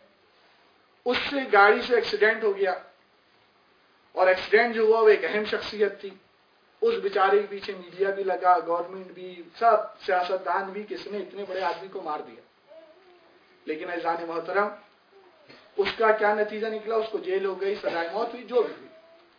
اس سے گاڑی سے ایکسیڈنٹ ہو گیا، اور ایکسیڈنٹ جو ہوا وہ ایک اہم شخصیت تھی۔ اس بیچارے کے پیچھے میڈیا بھی لگا، گورنمنٹ بھی، سب سیاستدان بھی، کس نے اتنے بڑے آدمی کو مار دیا۔ لیکن عزیزان محترم، اس کا کیا نتیجہ نکلا؟ اس کو جیل ہو گئی، سزائے موت ہوئی، جو بھی ہوئی۔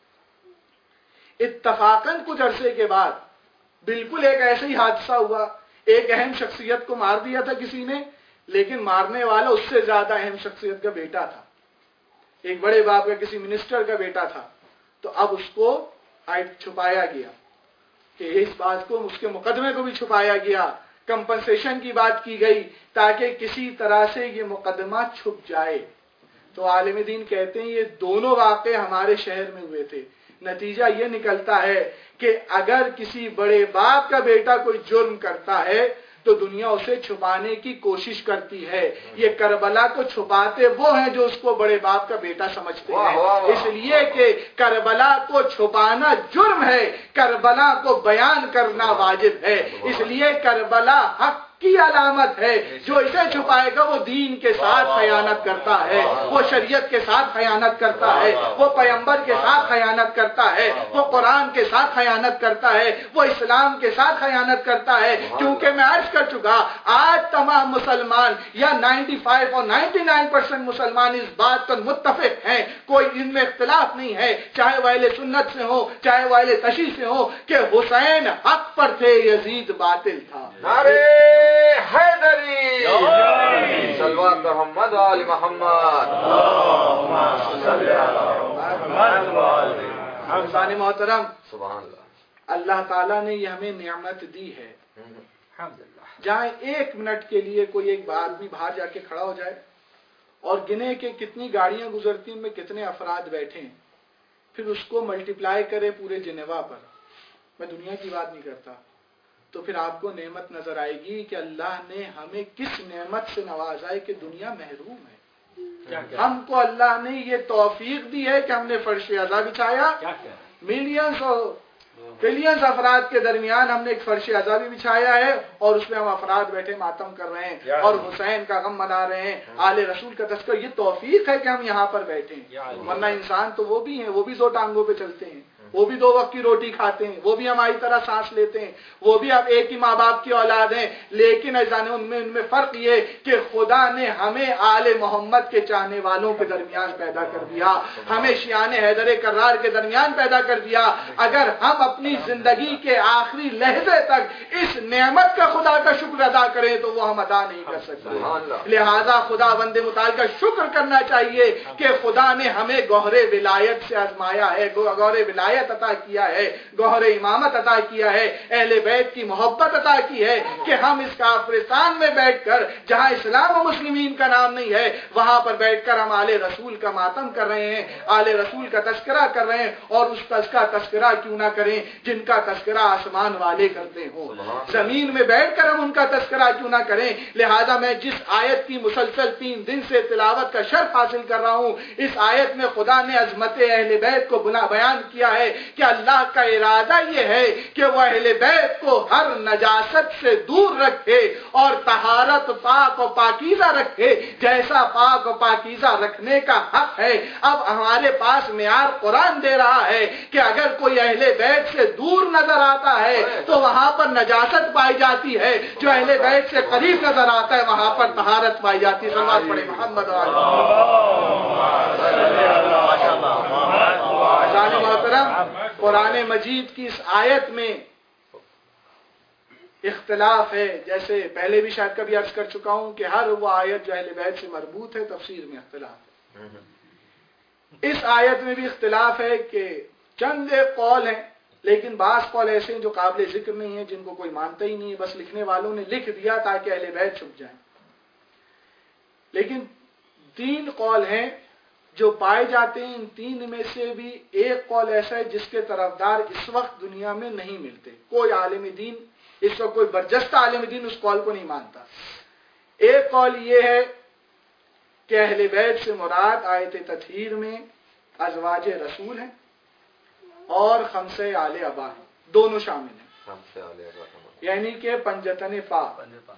اتفاقاً کچھ عرصے کے بعد بالکل ایک ایسا ہی حادثہ ہوا، ایک اہم شخصیت کو مار دیا تھا کسی نے، لیکن مارنے والا اس سے زیادہ اہم شخصیت کا بیٹا تھا، ایک بڑے باپ کا کسی منسٹر کا بیٹا تھا۔ تو اب اس کو چھپایا گیا، کہ اس بات کو، اس کے مقدمے کو بھی چھپایا گیا، کمپنسیشن کی بات کی گئی تاکہ کسی طرح سے یہ مقدمہ چھپ جائے۔ تو عالم دین کہتے ہیں یہ دونوں واقعے ہمارے شہر میں ہوئے تھے۔ نتیجہ یہ نکلتا ہے کہ اگر کسی بڑے باپ کا بیٹا کوئی جرم کرتا ہے تو دنیا اسے چھپانے کی کوشش کرتی ہے۔ یہ کربلا کو چھپاتے وہ ہیں جو اس کو بڑے باپ کا بیٹا سمجھتے ہیں، اس لیے کہ کربلا کو چھپانا جرم ہے، کربلا کو بیان کرنا واجب ہے۔ اس لیے کربلا حق کی علامت ہے، جو اسے چھپائے گا وہ دین کے ساتھ خیانت کرتا ہے، وہ شریعت کے ساتھ خیانت کرتا ہے، وہ پیغمبر کے ساتھ خیانت کرتا ہے، وہ قرآن کے ساتھ خیانت کرتا ہے، وہ اسلام کے ساتھ خیانت کرتا ہے۔ کیونکہ میں عرض کر چکا، آج تمام مسلمان یا نائنٹی فائیو اور نائنٹی نائن پرسنٹ مسلمان اس بات پر متفق ہیں، کوئی ان میں اختلاف نہیں ہے، چاہے وہ اہل سنت سے ہو، چاہے وہ اہل تشیع سے ہو، کہ حسین حق پر تھے، یزید باطل تھا۔ نعرے حیدری، صلوات محمد وآل محمد، حضران محترم، سبحان اللہ، اللہ تعالیٰ نے یہ ہمیں نعمت دی ہے، جہاں ایک منٹ کے لیے کوئی ایک آدمی باہر جا کے کھڑا ہو جائے اور گنے کہ کتنی گاڑیاں گزرتی ہیں، ان میں کتنے افراد بیٹھے ہیں، پھر اس کو ملٹیپلائی کرے پورے جنیوا پر، میں دنیا کی بات نہیں کرتا، تو پھر آپ کو نعمت نظر آئے گی کہ اللہ نے ہمیں کس نعمت سے نوازا ہے کہ دنیا محروم ہے۔ ہم کو اللہ نے یہ توفیق دی ہے کہ ہم نے فرش عزا بچھایا، ملینز اور بلینز افراد کے درمیان ہم نے ایک فرش عزا بھی بچھایا ہے اور اس میں ہم افراد بیٹھے ماتم کر رہے ہیں اور حسین کا غم منا رہے ہیں، آل رسول کا تذکر. یہ توفیق ہے کہ ہم یہاں پر بیٹھے ہیں، ورنہ انسان تو وہ بھی ہیں، وہ بھی دو ٹانگوں پہ چلتے ہیں، وہ بھی دو وقت کی روٹی کھاتے ہیں، وہ بھی ہماری طرح سانس لیتے ہیں، وہ بھی اب ایک ہی ماں باپ کی اولاد ہیں، لیکن ایسا ان میں ان میں فرق یہ کہ خدا نے ہمیں آل محمد کے چاہنے والوں کے درمیان پیدا کر دیا، ہمیں شیعان حیدر کرار کے درمیان پیدا کر دیا. اگر ہم اپنی زندگی کے آخری لحظے تک اس نعمت کا خدا کا شکر ادا کریں تو وہ ہم ادا نہیں کر سکتے. لہذا خدا بندے متعال کا شکر کرنا چاہیے کہ خدا نے ہمیں گوہر ولایت سے آزمایا ہے، گوہر ولایت عطا کیا ہے، گوہر امامت عطا کیا ہے، اہل بیت کی محبت عطا کی ہے کہ ہم اس کافرستان میں بیٹھ کر جہاں اسلام و مسلمین کا نام نہیں ہے وہاں پر بیٹھ کر ہم آل رسول کا ماتم کر رہے ہیں، آل رسول کا تذکرہ کر رہے ہیں. اور اس کا تذکرہ کیوں نہ کریں جن کا تذکرہ آسمان والے کرتے ہوں، زمین میں بیٹھ کر ہم ان کا تذکرہ کیوں نہ کریں. لہذا میں جس آیت کی مسلسل تین دن سے تلاوت کا شرف حاصل کر رہا ہوں، اس آیت میں خدا نے عظمت اہل بیت کو بنا بیان کیا ہے کہ اللہ کا ارادہ یہ ہے کہ وہ اہل بیت کو ہر نجاست سے دور رکھے اور طہارت پاک و پاکیزہ رکھے جیسا پاک و پاکیزہ رکھنے کا حق ہے. اب ہمارے پاس معیار قرآن دے رہا ہے کہ اگر کوئی اہل بیت سے دور نظر آتا ہے تو وہاں پر نجاست پائی جاتی ہے، جو اہل بیت سے قریب نظر آتا ہے وہاں پر طہارت پائی جاتی ہے. صلوات پڑھیں محمد محترم. قرآن مجید کی اس آیت میں اختلاف ہے، جیسے پہلے بھی شاید کبھی عرض کر چکا ہوں کہ ہر وہ آیت جو اہل بیت سے مربوط ہے تفسیر میں اختلاف ہے. اس آیت میں بھی اختلاف ہے کہ چند ایک قول ہیں، لیکن بعض قول ایسے ہیں جو قابل ذکر نہیں ہیں، جن کو کوئی مانتا ہی نہیں ہے، بس لکھنے والوں نے لکھ دیا تاکہ اہل بیت چھپ جائیں. لیکن تین قول ہیں جو پائے جاتے ہیں. ان تین میں سے بھی ایک قول ایسا ہے جس کے طرفدار اس وقت دنیا میں نہیں ملتے. کوئی عالم دین اس وقت، کوئی برجستہ عالم دین اس قول کو نہیں مانتا. ایک قول یہ ہے کہ اہل بیت سے مراد آیت تطہیر میں ازواج رسول ہیں اور خمسہ آل ابا ہیں، دونوں شامل ہیں، یعنی کہ پنجتن پاک،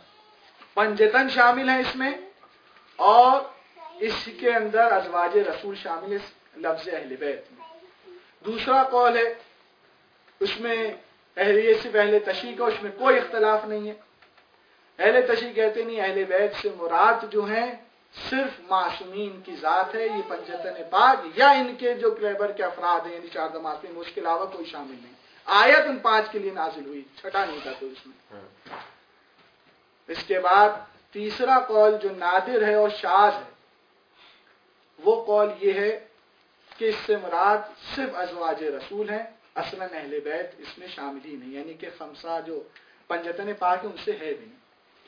پنجتن شامل ہیں اس میں، اور اس کے اندر ازواج رسول شامل ہے لفظ اہل بیت میں. دوسرا قول ہے اس میں اہل یہ صرف اہل تشیع کا، اس میں کوئی اختلاف نہیں ہے. اہل تشیع کہتے نہیں، اہل بیت سے مراد جو ہیں صرف معصومین کی ذات ہے، یہ پنجتن پاک یا ان کے جو کلیبر کے افراد ہیں یعنی چار معصومین، اس کے علاوہ کوئی شامل نہیں. آیت ان پانچ کے لیے نازل ہوئی، چھٹا نہیں تھا تو اس میں. اس کے بعد تیسرا قول جو نادر ہے اور شاذ ہے، وہ قول یہ ہے کہ اس سے مراد صرف ازواج رسول ہیں، اصلاً اہل بیت اس میں شامل ہی نہیں، یعنی کہ خمسہ جو پنجتن پاک ہیں ان سے ہے بھی نہیں.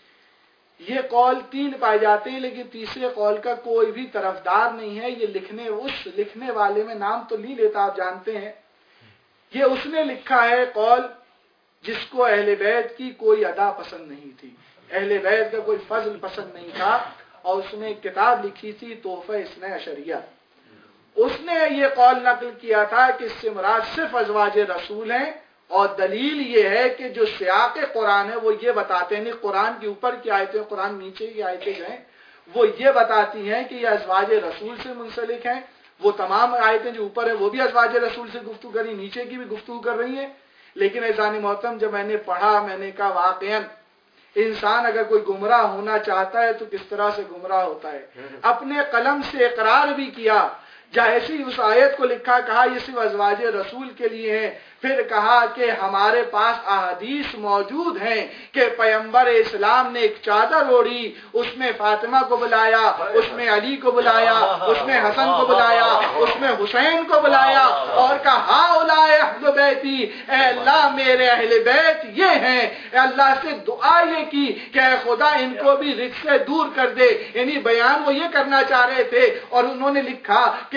یہ قول تین پائے جاتے ہیں، لیکن تیسرے قول کا کوئی بھی طرفدار نہیں ہے. یہ لکھنے اس لکھنے والے میں نام تو لی لیتا، آپ جانتے ہیں، یہ اس نے لکھا ہے قول جس کو اہل بیت کی کوئی ادا پسند نہیں تھی، اہل بیت کا کوئی فضل پسند نہیں تھا، اور اس نے ایک کتاب لکھی تھی تحفہ اثنا عشریہ. اس نے یہ قول نقل کیا تھا کہ اس سے مراد صرف ازواج رسول ہیں، اور دلیل یہ ہے کہ جو سیاق قرآن ہے وہ یہ بتاتے ہیں، قرآن کے اوپر کی آیتیں، قرآن نیچے کی آیتیں جو ہیں وہ یہ بتاتی ہیں کہ یہ ازواج رسول سے منسلک ہیں. وہ تمام آیتیں جو اوپر ہیں وہ بھی ازواج رسول سے گفتگو کری، نیچے کی بھی گفتگو کر رہی ہیں. لیکن ایزان محترم جب میں نے پڑھا، میں نے کہا واقعاً انسان اگر کوئی گمراہ ہونا چاہتا ہے تو کس طرح سے گمراہ ہوتا ہے. اپنے قلم سے اقرار بھی کیا، جیسی اس آیت کو لکھا، کہا یہ صرف ازواج رسول کے لیے ہیں. پھر کہا کہ ہمارے پاس احادیث موجود ہیں کہ پیغمبر اسلام نے ایک چادر اوڑھی، اس میں فاطمہ کو بلایا، اس میں علی کو بلایا، اس میں حسن کو بلایا، اس میں حسین کو بلایا، اور کہا اولائے اہل بیتی، اے اللہ میرے اہل بیت یہ ہیں. اے اللہ سے دعا یہ کی کہ اے خدا ان کو بھی رزق سے دور کر دے. یعنی بیان وہ یہ کرنا چاہ رہے تھے، اور انہوں نے لکھا کہ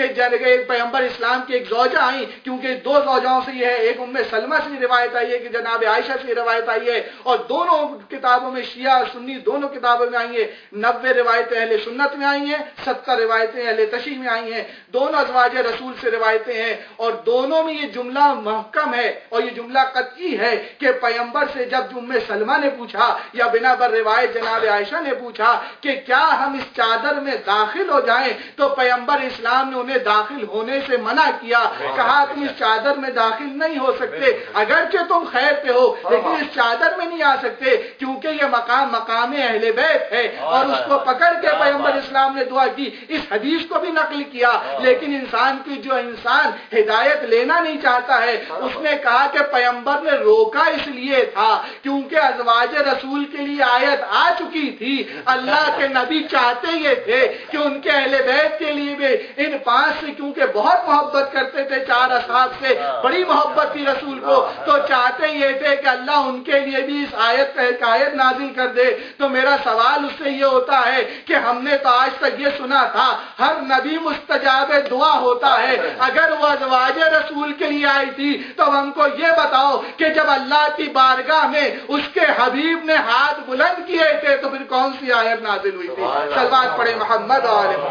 کہ جگہ پیغمبر اسلام کی ایک زوجہ آئیں، کیونکہ دو زوجاؤں سے یہ ہے، ایک ام سلمہ سے روایت آئی ہے کہ جناب عائشہ سے روایت آئی ہے، اور دونوں کتابوں میں شیعہ اور سنی دونوں کتابوں میں آئی ہیں، نوے روایتیں اہل سنت میں آئی ہیں، ستر روایتیں اہل تشیع میں آئی ہیں، دونوں ازواج رسول سے روایتیں ہیں، اور دونوں میں یہ جملہ محکم ہے اور یہ جملہ قطعی ہے کہ پیغمبر سے جب ام سلمہ نے پوچھا یا بنا بر روایت جناب عائشہ نے پوچھا کہ کیا ہم اس چادر میں داخل ہو جائیں، تو پیغمبر اسلام نے انہیں داخل ہونے سے منع کیا، کہا تم اس چادر میں داخل نہیں ہو سکتے، اگرچہ تم خیر پہ ہو لیکن اس چادر میں نہیں آ سکتے، کیونکہ یہ مقام مقام اہل بیت ہے۔ اور اس کو پکڑ کے پیغمبر اسلام نے دعا کی، اس حدیث کو بھی نقل کیا، لیکن انسان کی جو انسان ہدایت لینا نہیں چاہتا ہے، اس نے کہا کہ پیغمبر نے روکا اس لیے تھا کیونکہ ازواج رسول کے لیے آیت آ چکی تھی، اللہ کے نبی چاہتے یہ تھے کہ ان کے اہل بیت کے لیے بھی ان پانچ سے کیونکہ بہت محبت کرتے تھے، چار اصحاب سے بڑی محبت تھی رسول کو، تو چاہتے یہ تھے کہ اللہ ان کے لیے بھی اس آیت کا ایک آیت نازل کر دے۔ تو میرا سوال اس سے یہ ہوتا ہے کہ ہم نے تو آج تک یہ سنا تھا ہر نبی مستجاب دعا ہوتا ہے، اگر وہ ازواج رسول کے لیے آئی تھی تو ہم کو یہ بتاؤ کہ جب اللہ کی بارگاہ میں اس کے حبیب نے ہاتھ بلند کیے تھے تو پھر کون سی آیت نازل ہوئی تھی؟ صلوات پڑھے محمد و آل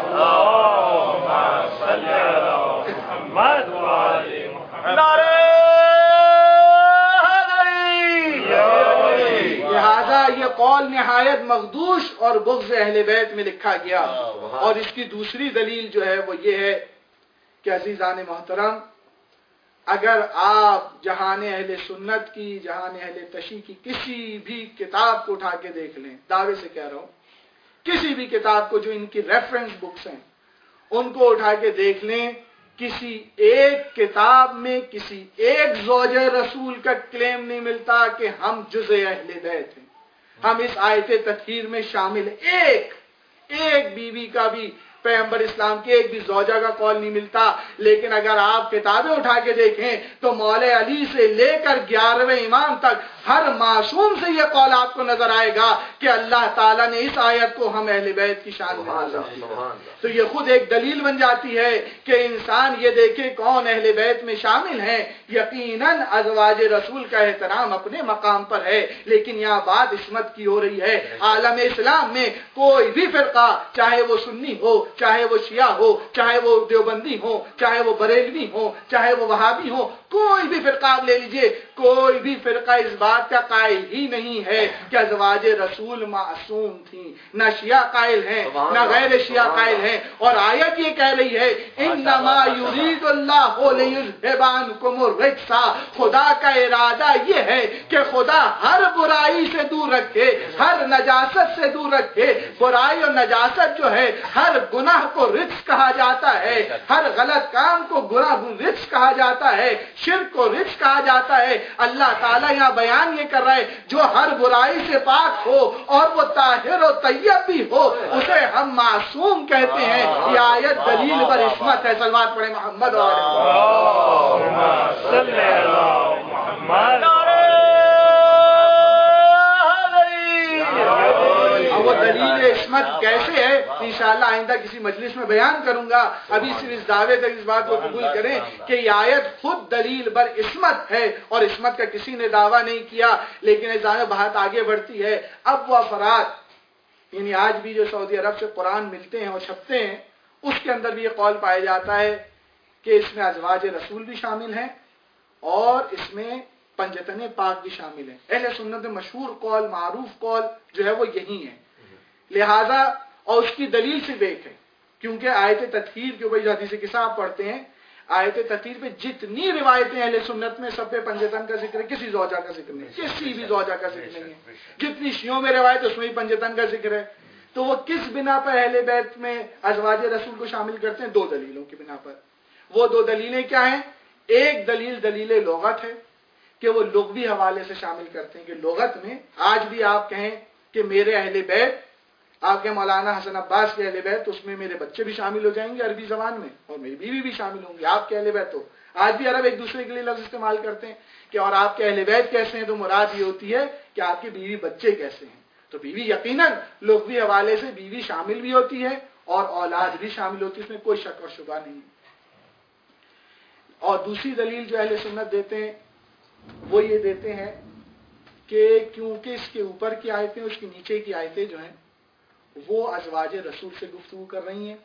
محمد۔ لہذا یہ قول نہایت مغدوش اور بغض اہل بیت میں لکھا گیا، اور اس کی دوسری دلیل جو ہے وہ یہ ہے کہ عزیزان محترم، اگر آپ جہان اہل سنت کی، جہان اہل تشیع کی کسی بھی کتاب کو اٹھا کے دیکھ لیں، دعوے سے کہہ رہا ہوں، کسی بھی کتاب کو جو ان کی ریفرنس بکس ہیں ان کو اٹھا کے دیکھ لیں، کسی ایک کتاب میں کسی ایک زوج رسول کا کلیم نہیں ملتا کہ ہم جزء اہل بیت ہیں، ہم اس آیت تطہیر میں شامل، ایک ایک بیوی کا بھی پیغمبر اسلام کے ایک بھی زوجہ کا قول نہیں ملتا۔ لیکن اگر آپ کتابیں اٹھا کے دیکھیں تو مولا علی سے لے کر گیارہویں امام تک ہر معصوم سے یہ قول آپ کو نظر آئے گا کہ اللہ تعالیٰ نے اس آیت کو ہم اہل بیت کی شان میں نازل کیا۔ تو یہ خود ایک دلیل بن جاتی ہے کہ انسان یہ دیکھے کون اہل بیت میں شامل ہیں۔ یقیناً ازواج رسول کا احترام اپنے مقام پر ہے، لیکن یہاں بات عصمت کی ہو رہی ہے۔ عالم اسلام میں کوئی بھی فرقہ، چاہے وہ سنی ہو، چاہے وہ شیعہ ہو، چاہے وہ دیوبندی ہو، چاہے وہ بریلوی ہو، چاہے وہ وہابی ہو، کوئی بھی فرقہ آپ لے لیجئے، کوئی بھی فرقہ اس بات کا قائل ہی نہیں ہے کہ ازواج رسول معصوم تھیں، نہ شیعہ قائل ہیں نہ غیر شیعہ قائل ہیں۔ اور آیت یہ کہہ رہی ہے انما یرید اللہ لیذھب عنکم الرجس، خدا کا ارادہ یہ ہے کہ خدا ہر برائی سے دور رکھے، ہر نجاست سے دور رکھے۔ برائی اور نجاست جو ہے، ہر گناہ کو رجس کہا جاتا ہے، ہر غلط کام کو گناہ رجس کہا جاتا ہے، شرک کو رجس کہا جاتا ہے۔ اللہ تعالیٰ یہاں بیان یہ کر رہا ہے جو ہر برائی سے پاک ہو اور وہ طاہر و طیب بھی ہو اسے ہم معصوم کہتے ہیں۔ یہ آیت دلیل پر عصمت ہے۔ صلوات پڑھیں محمد و آل محمد۔ وہ دلیل عصمت کیسے ہے انشاءاللہ آئندہ کسی مجلس میں بیان کروں گا، ابھی صرف اس دعوے تک اس بات کو قبول کریں کہ یہ آیت خود دلیل بر عصمت ہے، اور عصمت کا کسی نے دعویٰ نہیں کیا۔ لیکن اس دعوے بات آگے بڑھتی ہے، اب وہ افراد یعنی آج بھی جو سعودی عرب سے قرآن ملتے ہیں اور چھپتے ہیں، اس کے اندر بھی یہ قول پایا جاتا ہے کہ اس میں ازواج رسول بھی شامل ہیں اور اس میں پنجتن پاک بھی شامل ہیں۔ اہل سنت میں مشہور قول، معروف قول جو ہے وہ یہی ہے۔ لہذا اور اس کی دلیل صرف ایک ہے، کیونکہ آیت تطہیر کے اوپر جو حدیث قصہ آپ پڑھتے ہیں، آیت تطہیر پہ جتنی روایتیں اہل سنت میں سب پہ پنجتن کا ذکر ہے، کسی زوجہ کا ذکر نہیں، کسی بھی زوجہ کا ذکر نہیں ہے۔ جتنی شیعوں میں روایت اس میں بھی پنجتن کا ذکر ہے۔ تو وہ کس بنا پر اہل بیت میں ازواج رسول کو شامل کرتے ہیں؟ دو دلیلوں کی بنا پر۔ وہ دو دلیلیں کیا ہیں؟ ایک دلیل دلیل لغت ہے کہ وہ لغوی حوالے سے شامل کرتے ہیں کہ لغت میں آج بھی آپ کہیں کہ میرے اہل بیت، آپ کے مولانا حسن عباس کے اہل بیت، اس میں میرے بچے بھی شامل ہو جائیں گے عربی زبان میں، اور میری بیوی بھی شامل ہوں گی۔ آپ کے اہل بیت تو آج بھی عرب ایک دوسرے کے لیے لفظ استعمال کرتے ہیں کہ اور آپ کے اہل بیت کیسے ہیں، تو مراد یہ ہوتی ہے کہ آپ کی بیوی بچے کیسے ہیں۔ تو بیوی یقیناً لغوی حوالے سے بیوی شامل بھی ہوتی ہے اور اولاد بھی شامل ہوتی ہے، اس میں کوئی شک اور شبہ نہیں ہے۔ اور دوسری دلیل جو اہل سنت دیتے ہیں وہ یہ دیتے ہیں کہ کیونکہ اس کے اوپر کی آیتیں اس کے نیچے کی آیتیں جو ہیں وہ ازواج رسول سے گفتگو کر رہی ہیں،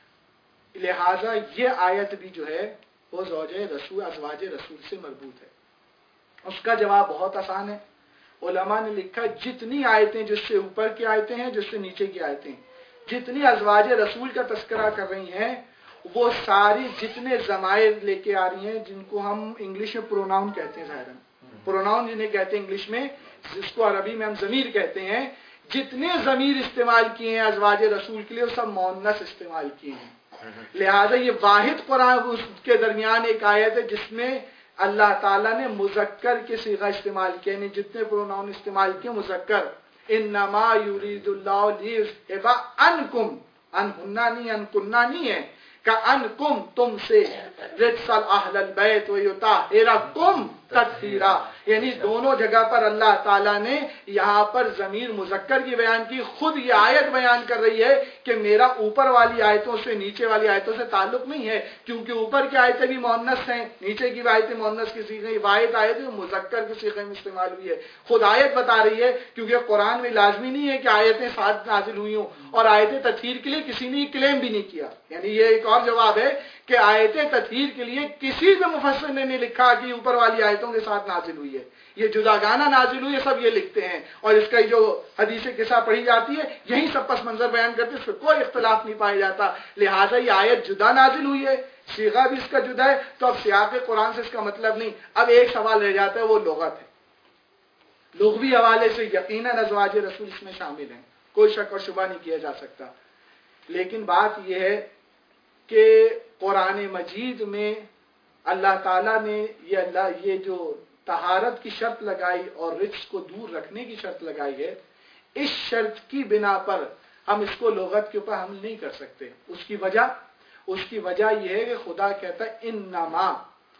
لہذا یہ آیت بھی جو ہے وہ زوج رسول ازواج رسول سے مربوط ہے۔ اس کا جواب بہت آسان ہے، علماء نے لکھا جتنی آیتیں جس سے اوپر کی آیتیں ہیں جس سے نیچے کی آیتیں جتنی ازواج رسول کا تذکرہ کر رہی ہیں وہ ساری جتنے ضمائر لے کے آ رہی ہیں جن کو ہم انگلش میں پروناؤن کہتے ہیں، ظاہراً پروناؤن جنہیں کہتے ہیں انگلش میں، جس کو عربی میں ہم ضمیر کہتے ہیں، جتنے ضمیر استعمال کیے ہیں ازواج رسول کے لیے وہ سب مؤنث استعمال کیے ہیں۔ لہذا یہ واحد قرآن اس کے درمیان ایک آیت ہے جس میں اللہ تعالیٰ نے مذکر کے صیغہ استعمال کیا، یعنی جتنے پروناؤن استعمال کیے مذکر، انما یرید اللہ لیذھب عنکم، انہنہ نہیں انکنہ نہیں ہے، کہ انکم تم سے رجس اہل البیت ویطہرکم تطہیرا، یعنی دونوں جگہ پر اللہ تعالیٰ نے یہاں پر ضمیر مذکر کی بیان کی، خود یہ آیت بیان کر رہی ہے کہ میرا اوپر والی آیتوں سے نیچے والی آیتوں سے تعلق نہیں ہے، کیونکہ اوپر کی آیتیں بھی مؤنث ہیں، نیچے کی آیتیں مؤنث کی صیغے، واحد آیت مذکر کے صیغے میں استعمال ہوئی ہے، خود آیت بتا رہی ہے، کیونکہ قرآن میں لازمی نہیں ہے کہ آیتیں ساتھ نازل ہوئی ہوں، اور آیت تطہیر کے لیے کسی نے کلیم بھی نہیں کیا، یعنی یہ ایک اور جواب ہے کہ آیت تطہیر کے لیے کسی بھی مفسر نے نہیں لکھا کہ اوپر والی آیتوں کے ساتھ نازل ہوئی ہے، یہ جداگانہ نازل ہوئی ہے، سب یہ لکھتے ہیں، اور اس کا جو حدیث قصہ پڑھی جاتی ہے یہی سب پس منظر بیان کرتے ہیں، اس پہ کوئی اختلاف نہیں پایا جاتا، لہٰذا یہ آیت جدا نازل ہوئی ہے، صیغہ بھی اس کا جدا ہے، تو اب سیاق قرآن سے اس کا مطلب نہیں۔ اب ایک سوال رہ جاتا ہے، وہ لغت ہے، لغوی حوالے سے یقیناً ازواج رسول اس میں شامل ہیں، کوئی شک اور شبہ نہیں کیا جا سکتا، لیکن بات یہ ہے کہ قرآن مجید میں اللہ تعالیٰ نے یہ اللہ یہ جو طہارت کی شرط لگائی اور رجس کو دور رکھنے کی شرط لگائی ہے، اس شرط کی بنا پر ہم اس کو لغت کے اوپر حمل نہیں کر سکتے۔ اس کی وجہ اس کی وجہ یہ ہے کہ خدا کہتا ہے انما،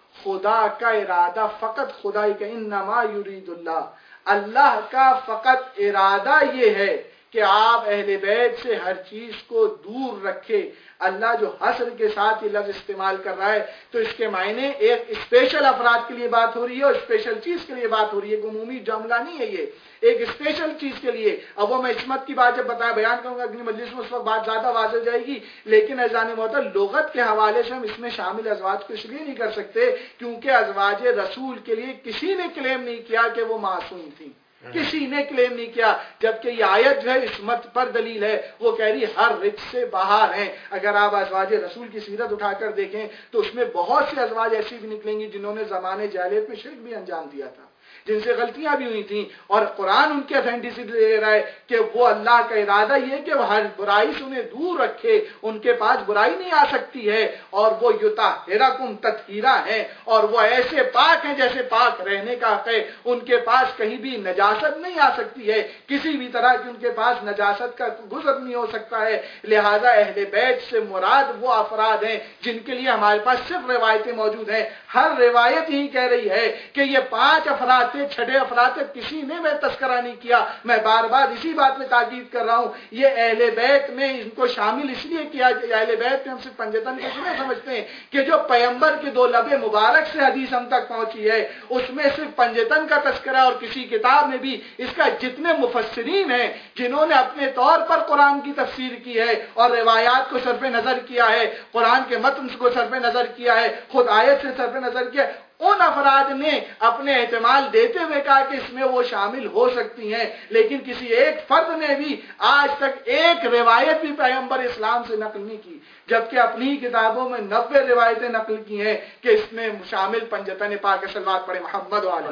خدا کا ارادہ فقط خدا ہی کا، انما یرید اللہ، اللہ کا فقط ارادہ یہ ہے کہ آپ اہل بیت سے ہر چیز کو دور رکھے۔ اللہ جو حصر کے ساتھ یہ لفظ استعمال کر رہا ہے تو اس کے معنی ایک اسپیشل افراد کے لیے بات ہو رہی ہے اور اسپیشل چیز کے لیے بات ہو رہی ہے، عمومی جملہ نہیں ہے، یہ ایک اسپیشل چیز کے لیے۔ اب وہ میں عصمت کی بات جب بتایا بیان کروں گا اگلی مجلس میں، اس وقت بات زیادہ واضح ہو جائے گی، لیکن اذان محترم لغت کے حوالے سے ہم اس میں شامل ازواج کو اس لیے نہیں کر سکتے کیونکہ ازواج رسول کے لیے کسی نے کلیم نہیں کیا کہ وہ معصوم تھیں، کسی نے کلیم نہیں کیا، جبکہ یہ آیت جو ہے عصمت پر دلیل ہے، وہ کہہ رہی ہر رجس سے باہر ہیں۔ اگر آپ ازواج رسول کی سیرت اٹھا کر دیکھیں تو اس میں بہت سی ازواج ایسی بھی نکلیں گی جنہوں نے زمانے جاہلیت میں شرک بھی انجام دیا تھا، جن سے غلطیاں بھی ہوئی تھیں، اور قرآن ان کی اتھینٹسٹی دے رہا ہے کہ وہ اللہ کا ارادہ یہ کہ وہ ہر برائی سے انہیں دور رکھے، ان کے پاس برائی نہیں آ سکتی ہے، اور وہ یطہرکم تطہیرا ہے، اور وہ ایسے پاک ہیں جیسے پاک رہنے کا حق ہے، ان کے پاس کہیں بھی نجاست نہیں آ سکتی ہے، کسی بھی طرح کی ان کے پاس نجاست کا گزر نہیں ہو سکتا ہے۔ لہذا اہل بیت سے مراد وہ افراد ہیں جن کے لیے ہمارے پاس صرف روایتیں موجود ہیں، ہر روایت یہی کہہ رہی ہے کہ یہ پانچ افراد تھے، چھٹے افراد تھے، کسی نے میں تذکرہ نہیں کیا، میں بار بار اسی بات میں تاکید کر رہا ہوں، یہ اہل بیت میں ان کو شامل اس لیے کیا کہ اہل بیت میں ہم صرف پنجتن کو نہیں سمجھتے ہیں کہ جو پیغمبر کے دو لب مبارک سے حدیث ہم تک پہنچی ہے اس میں صرف پنجتن کا تذکرہ، اور کسی کتاب میں بھی اس کا جتنے مفسرین ہیں جنہوں نے اپنے طور پر قرآن کی تفسیر کی ہے اور روایات کو صرف نظر کیا ہے، قرآن کے متن کو صرف نظر کیا ہے، خود آیت سے صرف نظر کیا ہے، ان افراد نے اپنے احتمال دیتے ہوئے کہا کہ اس میں وہ شامل ہو سکتی ہیں، لیکن کسی ایک فرد نے بھی آج تک ایک روایت بھی پیغمبر اسلام سے نقل نہیں کی، جبکہ اپنی کتابوں میں نوے روایتیں نقل کی ہیں کہ اس میں شامل پنجتن پاک صلوات پڑھے محمد وعلی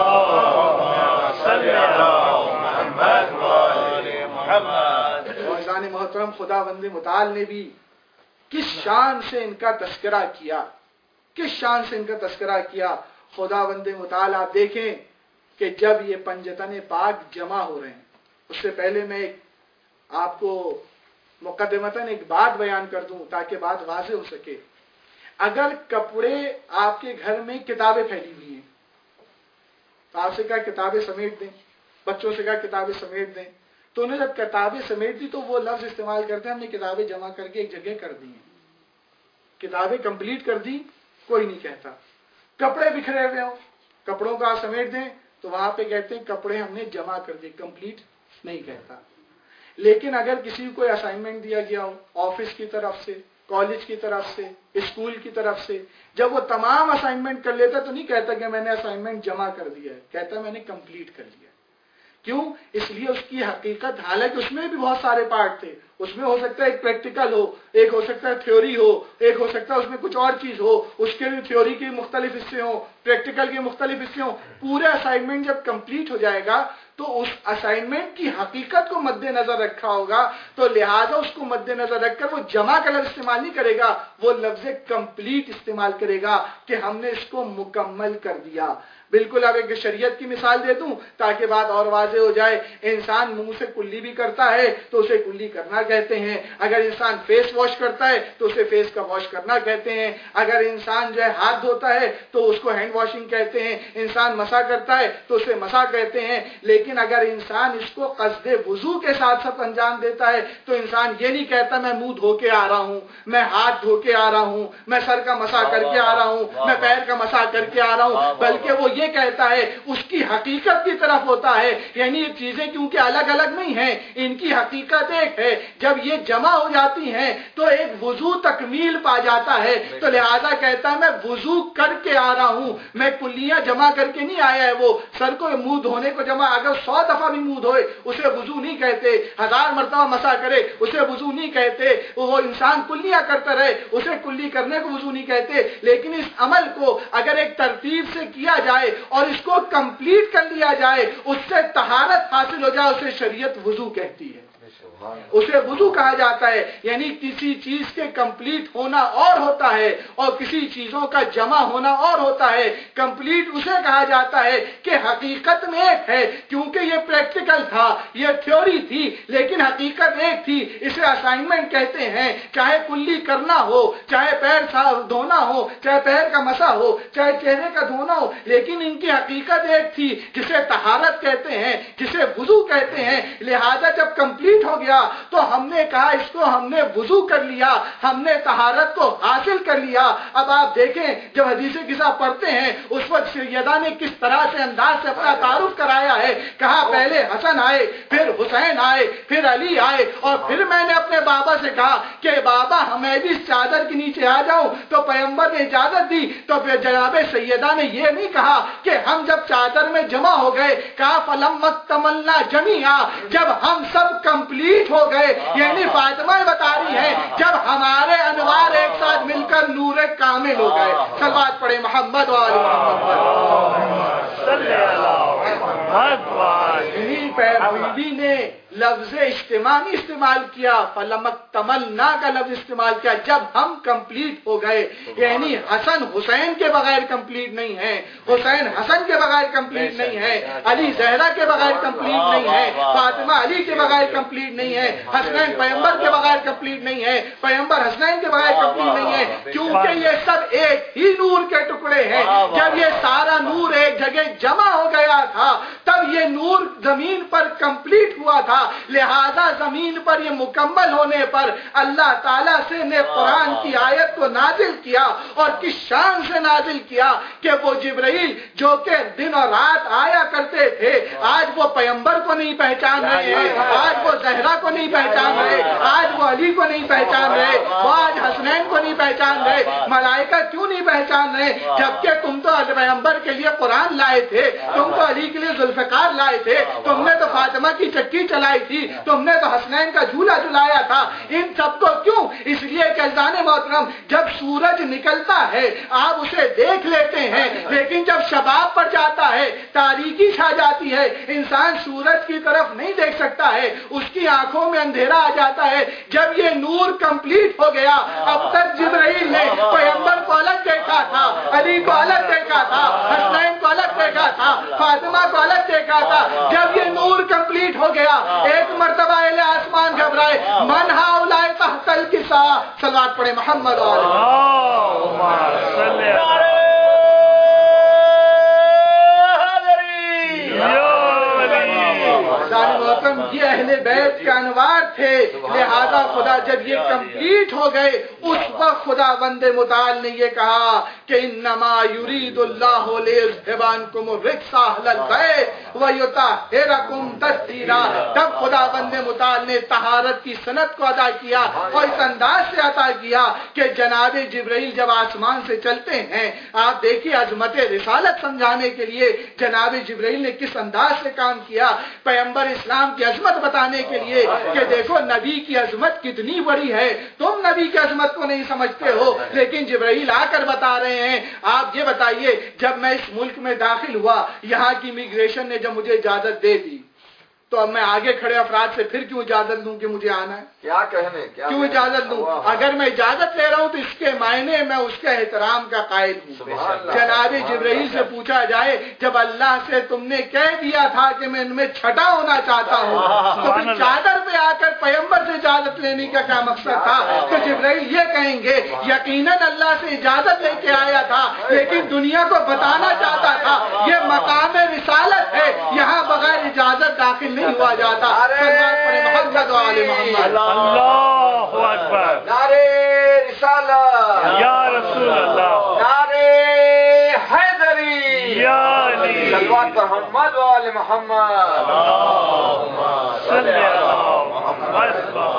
محمد۔ محترم خدا بند متعال نے بھی کس شان سے ان کا تذکرہ کیا، کس شان سے ان کا تذکرہ کیا۔ خدا بند متعال آپ دیکھیں کہ جب یہ پنجتن پاک جمع ہو رہے ہیں، اس سے پہلے میں ایک آپ کو مقدمتاً ایک بات بیان کر دوں تاکہ بات واضح ہو سکے۔ اگر کپڑے آپ کے گھر میں کتابیں پھیلی ہوئی ہیں تو آپ سے کہا کتابیں سمیٹ دیں، بچوں سے کہا کتابیں سمیٹ دیں، تو انہیں جب کتابیں سمیٹ دی تو وہ لفظ استعمال کرتے ہیں ہم نے کتابیں جمع کر کے ایک جگہ کر دی ہیں، کتابیں کمپلیٹ کر دی کوئی نہیں کہتا. کپڑے بکھرے ہوئے ہوں, کپڑوں کو آپ سمیٹ دیں تو وہاں پہ کہتے ہیں کپڑے ہم نے جمع کر دیے, کمپلیٹ نہیں کہتا. لیکن اگر کسی کو کوئی اسائنمنٹ دیا گیا ہو آفس کی طرف سے, کالج کی طرف سے, اسکول کی طرف سے, جب وہ تمام اسائنمنٹ کر لیتا تو نہیں کہتا کہ میں نے اسائنمنٹ جمع کر دیا ہے, کہتا میں نے کمپلیٹ کر لیا. کیوں؟ اس لیے اس کی حقیقت, حالانکہ اس میں بھی بہت سارے پارٹ تھے, اس میں ہو سکتا ہے ایک پریکٹیکل ہو, ایک ہو سکتا ہے تھیوری ہو, ایک ہو سکتا ہے اس میں کچھ اور چیز ہو, اس کے بھی تھیوری کے مختلف حصے ہوں, پریکٹیکل کے مختلف حصے ہوں. پورا اسائنمنٹ جب کمپلیٹ ہو جائے گا تو اس اسائنمنٹ کی حقیقت کو مد نظر رکھا ہوگا, تو لہٰذا اس کو مد نظر رکھ کر وہ جمع کا لفظ استعمال نہیں کرے گا, وہ لفظ کمپلیٹ استعمال کرے گا کہ ہم نے اس کو مکمل کر دیا. بالکل اب ایک شریعت کی مثال دے دوں تاکہ بات اور واضح ہو جائے. انسان منہ سے کلی بھی کرتا ہے تو اسے کلی کرنا کہتے ہیں. اگر انسان فیس واش کرتا ہے تو اسے فیس کا واش کرنا کہتے ہیں. اگر انسان جو ہے ہاتھ دھوتا ہے تو اس کو ہینڈ واشنگ کہتے ہیں. انسان مسا کرتا ہے تو اسے مسا کہتے ہیں. لیکن اگر انسان اس کو قصد وضو کے ساتھ ساتھ انجام دیتا ہے تو انسان یہ نہیں کہتا میں منہ دھو کے آ رہا ہوں, میں ہاتھ دھو کے آ رہا ہوں, میں سر کا مسا کر کے آ رہا ہوں, میں پیر کا مسا کر کے آ رہا ہوں, بلکہ وہ یہ کہتا ہے اس کی حقیقت کی طرف ہوتا ہے. یعنی یہ چیزیں کیونکہ الگ الگ نہیں ہیں, ان کی حقیقت ایک ہے. جب یہ جمع ہو جاتی ہیں تو ایک وضو تکمیل پا جاتا ہے. تو لہذا کہتا ہے میں وضو کر کے آ رہا ہوں, میں کلیاں جمع کر کے نہیں آیا ہے. وہ سر کو منہ دھونے کو جمع, اگر سو دفعہ بھی منہ دھوئے اسے وضو نہیں کہتے, ہزار مرتبہ مسا کرے اسے وضو نہیں کہتے. وہ انسان کلیاں کرتا رہے اسے کلی کرنے کو وضو نہیں کہتے. لیکن اس عمل کو اگر ایک ترتیب سے کیا جائے اور اس کو کمپلیٹ کر لیا جائے, اس سے طہارت حاصل ہو جائے, اسے شریعت وضو کہتی ہے, اسے وضو کہا جاتا ہے. یعنی کسی چیز کے کمپلیٹ ہونا اور ہوتا ہے اور کسی چیزوں کا جمع ہونا اور ہوتا ہے. کمپلیٹ اسے کہا جاتا ہے کہ حقیقت میں ایک ہے, کیونکہ یہ پریکٹیکل تھا, یہ تھیوری تھی, لیکن حقیقت ایک تھی. اسے اسائنمنٹ کہتے ہیں. چاہے کلی کرنا ہو, چاہے پیر دھونا ہو, چاہے پیر کا مسا ہو, چاہے چہرے کا دھونا ہو, لیکن ان کی حقیقت ایک تھی جسے طہارت کہتے ہیں, جسے وضو کہتے ہیں. لہذا جب کمپلیٹ ہو گیا تو ہم نے کہا اس کو ہم نے وضو کر لیا, ہم نے طہارت کو حاصل کر لیا. اب آپ دیکھیں جب حدیث قصہ پڑھتے ہیں اس وقت سیدہ نے کس طرح سے انداز سے اپنا تعارف کرایا ہے. کہا پہلے حسن آئے, پھر حسین آئے, پھر علی آئے, اور پھر میں نے اپنے بابا سے کہا کہ بابا ہمیں بھی اس چادر کے نیچے آ جاؤں. تو پیغمبر نے اجازت دی. تو پھر جناب سیدہ نے یہ نہیں کہا کہ ہم جب چادر میں جمع ہو گئے, کہا فلمت تمنا جمیعا, جب ہم سب کمپلیٹ ہو گئے. یعنی فاطمہ بتا رہی ہے جب ہمارے انوار ایک ساتھ مل کر نور کامل ہو گئے. صلوات پڑھے محمد و آل محمد. بیوی نے لفظ اجتماعی استعمال کیا, فلمک تمنا کا لفظ استعمال کیا جب ہم کمپلیٹ ہو گئے. یعنی حسن حسین کے بغیر کمپلیٹ نہیں ہے, حسین حسن کے بغیر کمپلیٹ نہیں ہے, علی زہرا کے بغیر کمپلیٹ نہیں ہے, فاطمہ علی کے بغیر کمپلیٹ نہیں ہے, حسنین پیغمبر کے بغیر کمپلیٹ نہیں ہے, پیغمبر حسنین کے بغیر کمپلیٹ نہیں ہے, کیونکہ یہ سب ایک ہی نور کے ٹکڑے ہیں. جب یہ سارا نور ایک جگہ جمع ہو گیا تھا تب یہ نور زمین پر کمپلیٹ ہوا تھا. لہذا زمین پر یہ مکمل ہونے پر اللہ تعالیٰ سے نے قرآن کی آیت کو نازل کیا, اور کس شان سے نازل کیا کہ وہ جبرائیل جو کہ دن اور رات آیا کرتے تھے آج وہ پیغمبر کو نہیں پہچان رہے ہیں, آج وہ زہرا کو نہیں پہچان رہے, آج وہ علی کو نہیں پہچان رہے, وہ آج حسنین کو نہیں پہچان رہے. ملائکہ کیوں نہیں پہچان رہے جبکہ تم تو پیغمبر کے لیے قرآن لائے تھے, تم تو علی کے لیے ذوالفقار لائے تھے, تم نے تو فاطمہ کی چکی چلائی تھی, تم نے تو حسنین کا جھولا جھلایا تھا. ان سب کو کیوں؟ اس لیے کہ عزیزان محترم جب سورج نکلتا ہے آپ اسے دیکھ لیتے ہیں, لیکن جب شباب پڑ جاتا ہے, تاریکی چھا جاتی ہے, انسان سورج کی طرف نہیں دیکھ سکتا ہے, اس کی آنکھوں میں اندھیرا آ جاتا ہے. جب یہ نور کمپلیٹ ہو گیا, اب تک جبرائیل نے پیغمبر کو الگ دیکھا تھا, علی کو الگ دیکھا تھا, حسنین کو الگ دیکھا تھا, فاطمہ کو الگ دیکھا تھا. جب یہ نور کمپلیٹ ہو گیا ایک مرتبہ اہل آسمان گھبرائے, من ہاؤلائے تحت الکسا. صلوات پڑھے محمد اور मोहतरम ये अहले बैत के अनवार थे, लिहाजा खुदा जब ये कंप्लीट हो गए उस वक्त खुदा बंदे मुताल ने ये कहा कि इन्नमा युरीदुल्लाहु लियुज़हिबानकुम रिज्सा अहलल बैत व युतहिरकुम तत्हीरा। तब खुदा बंदे मुताल ने तहारत की सनत को अदा किया और इस अंदाज से अदा किया कि जनाब जिब्राइल जब आसमान से चलते हैं, आप देखिए अजमत रिसालत समझाने के लिए जनाब जिब्राइल ने किस अंदाज से काम किया, पैगंबर इस्लाम की अजमत बताने के लिए कि देखो नबी की अजमत कितनी बड़ी है, तुम नबी की अजमत को नहीं समझते हो, लेकिन जिब्राइल आकर बता रहे हैं। आप ये बताइए, जब मैं इस मुल्क में दाखिल हुआ, यहाँ की इमिग्रेशन ने जब मुझे इजाजत दे दी, तो अब मैं आगे खड़े अफराद से फिर क्यों इजाजत लूं कि मुझे आना है? क्या कहने क्या क्यों इजाजत लूं? अगर मैं इजाजत ले रहा हूं तो इसके मायने मैं उसके एहतराम का कायल हूं। जनाब जिब्राइल से पूछा जाए, जब अल्लाह से तुमने कह दिया था कि मैं इनमें छठा होना चाहता हूं, तो फिर चादर पे आकर पैगंबर से इजाजत लेने का क्या मकसद था? तो जिब्राइल ये कहेंगे यकीनन अल्लाह से इजाजत लेके आया था, लेकिन दुनिया को बताना चाहता था ये मकाम रिसालत है, यहाँ बगैर इजाजत दाखिल नहीं हुआ जाता। मोहम्मद वाले मोहम्मद, अल्लाहु अकबर, नारे रिसालत या रसूल अल्लाह, नारे हैदरी या अली, सल्लल्लाहु अलैहि मोहम्मद वाले मोहम्मद, सल्ले अला मोहम्मद।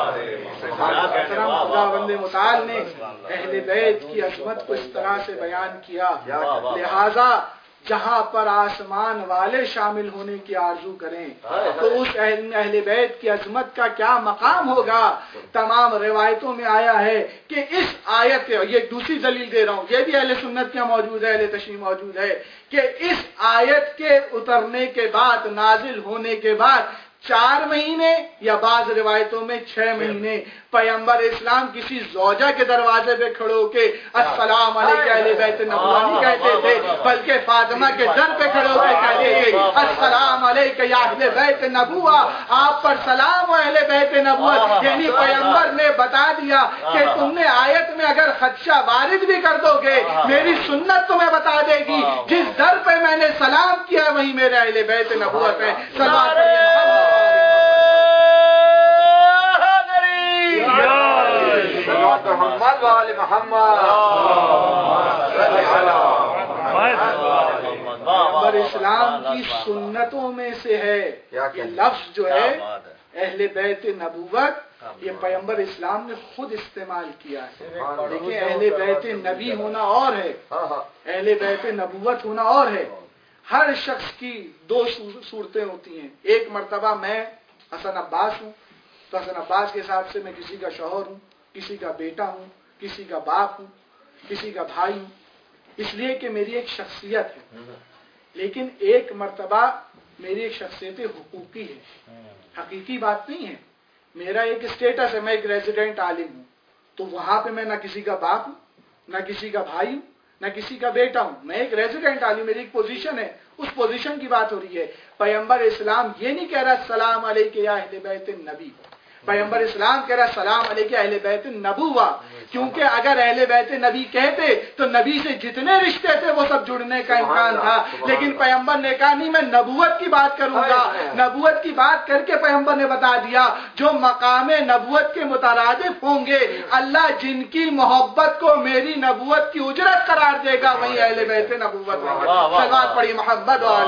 खुदा बंदे मुताल ने अहले बैत की अजमत को इस तरह से बयान किया, लिहाजा जहाँ पर आसमान वाले शामिल होने की आरजू करें तो उस अहले बैत की अजमत का क्या मकाम होगा। तमाम रिवायतों में आया है कि इस आयत, ये दूसरी दलील दे रहा हूँ, ये भी अहले सुन्नत क्या मौजूद है, अहले तशरीह मौजूद है, कि इस आयत के उतरने के बाद, नाजिल होने के बाद चार महीने या बाज रिवायतों में छह महीने पैगंबर इस्लाम किसी ज़ौजा के दरवाजे पे खड़े होके अस्सलाम अलैका अहले बैत नबुव्वा नहीं कहते थे, बल्कि फातिमा के दर पे खड़े होकर कहते थे अस्सलाम अलैका या अहले बैत नबुव्वा, आप पर सलाम हो अहले बैत नबुव्वत। यानी पैगंबर ने बता दिया कि तुमने आयत में अगर खदशा वारिद भी कर दोगे, मेरी सुन्नत तुम्हें बता देगी, जिस दर पे मैंने सलाम किया वही मेरे अहले बैत नबुव्वत है। सल्लल्लाहु मोहम्मद वाले मोहम्मद, पैगंबर इस्लाम की सुन्नतों में से है ये लफ्ज जो है अहले बैत नबुव्वत, ये पैगंबर इस्लाम ने खुद इस्तेमाल किया है। देखिए अहले बैत नबी होना और है, अहले बैत नबुव्वत होना और है। हर शख्स की दो सूरतें होती हैं। एक मर्तबा मैं हसन अब्बास हूँ, तो हसन अब्बास के हिसाब से मैं किसी का शौहर हूँ, किसी का बेटा हूँ, किसी का बाप हूँ, किसी का भाई हूँ, इसलिए कि मेरी एक शख्सियत है। लेकिन एक मर्तबा मेरी एक शख्सियत हुकूकी है, हकीकी बात नहीं है। मेरा एक स्टेटस है, मैं एक रेजिडेंट आलिम हूँ, तो वहां पे मैं ना किसी का बाप हूँ, ना किसी का भाई हूँ, ना किसी का बेटा हूँ, मैं एक रेजिडेंट आलिम, मेरी एक पोजीशन है, उस पोजीशन की बात हो रही है। पैगंबर इस्लाम ये नहीं कह रहा सलाम अलैका या अहले बैत नबी, पैगंबर इस्लाम कह रहा सलाम अलैका अहले बैत नबुव्वा, क्योंकि अगर अहले बैत नबी कहते तो नबी से जितने रिश्ते थे वो सब जुड़ने का इम्कान था। लेकिन पैगंबर ने कहा नहीं, मैं नबुव्वत की बात करूंगा। नबुव्वत की बात करके पैगंबर ने बता दिया जो मकामे नबुव्वत के मुतरादिफ होंगे, अल्लाह जिनकी मोहब्बत को मेरी नबुव्वत की उजरत करार देगा, वही अहले बैत नबुव्वत होंगे। सलावत पढ़ी मोहब्बत वाले।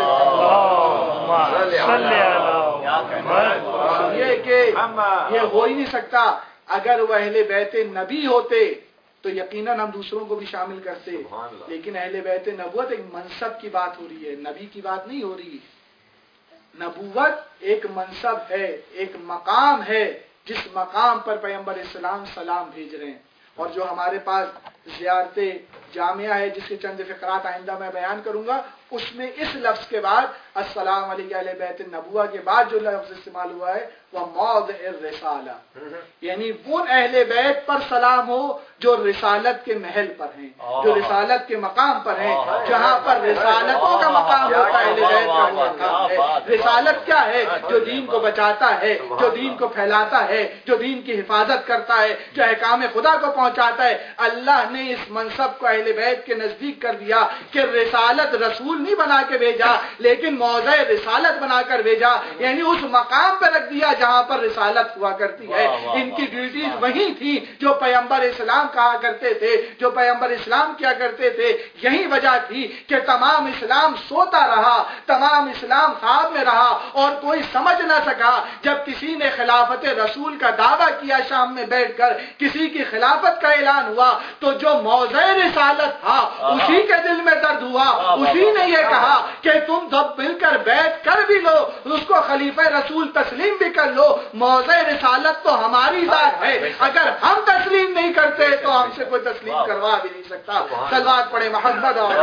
ये कि ये हो ही नहीं सकता। अगर वह अहले बैत नबी होते तो यकीनन हम दूसरों को भी शामिल करते, लेकिन अहले बैत नबुव्वत एक मनसब की बात हो रही है, नबी की बात नहीं हो रही। नबुव्वत एक मनसब है, एक मकाम है, जिस मकाम पर पैगंबर इस्लाम सलाम भेज रहे हैं। और जो हमारे पास ज़ियारते जामिया है, जिसके चंद फ़िक़रात आइंदा मैं बयान करूंगा, उसमें इस लफ्ज के बाद अस्सलाम अलैका अहले बैत नबुव्वा के बाद जो लफ्ज इस्तेमाल हुआ है वह मौज़िअ रिसाला, यानी उन अहले बैत पर सलाम हो जो रिसालत के महल पर हैं, जो रिसालत के मकाम पर हैं, जहाँ पर रिसालतों का मकाम होता है। अहले बैत का मकाम है। रिसालत क्या है? जो दीन को बचाता है, जो दीन को फैलाता है, जो दीन की हिफाजत करता है, जो अहकाम खुदा को पहुँचाता है। अल्लाह ने इस मनसब को अहले اہل بیت کے نزدیک کر دیا کہ رسالت رسول نہیں بنا کے بھیجا لیکن موضع رسالت بنا کر بھیجا، یعنی اس مقام پہ رکھ دیا جہاں پر رسالت ہوا کرتی ہے۔ ان کی ڈیوٹیز وہی تھی جو پیغمبر اسلام کہا کرتے تھے، جو پیغمبر اسلام کیا کرتے تھے۔ یہی وجہ تھی کہ تمام اسلام سوتا رہا، تمام اسلام خواب میں رہا اور کوئی سمجھ نہ سکا۔ جب کسی نے خلافت رسول کا دعویٰ کیا شام میں بیٹھ کر، کسی کی خلافت کا اعلان ہوا تو جو موضع رسالت تھا اسی کے دل میں درد ہوا، اسی نے یہ کہا کہ تم سب مل کر بیٹھ کر بھی لو، اس کو خلیفہ رسول تسلیم بھی کر لو، موضع رسالت تو ہماری ذات ہے، اگر ہم تسلیم نہیں کرتے تو ہم سے کوئی تسلیم کروا بھی نہیں سکتا۔ صلوات پڑھے محمد اور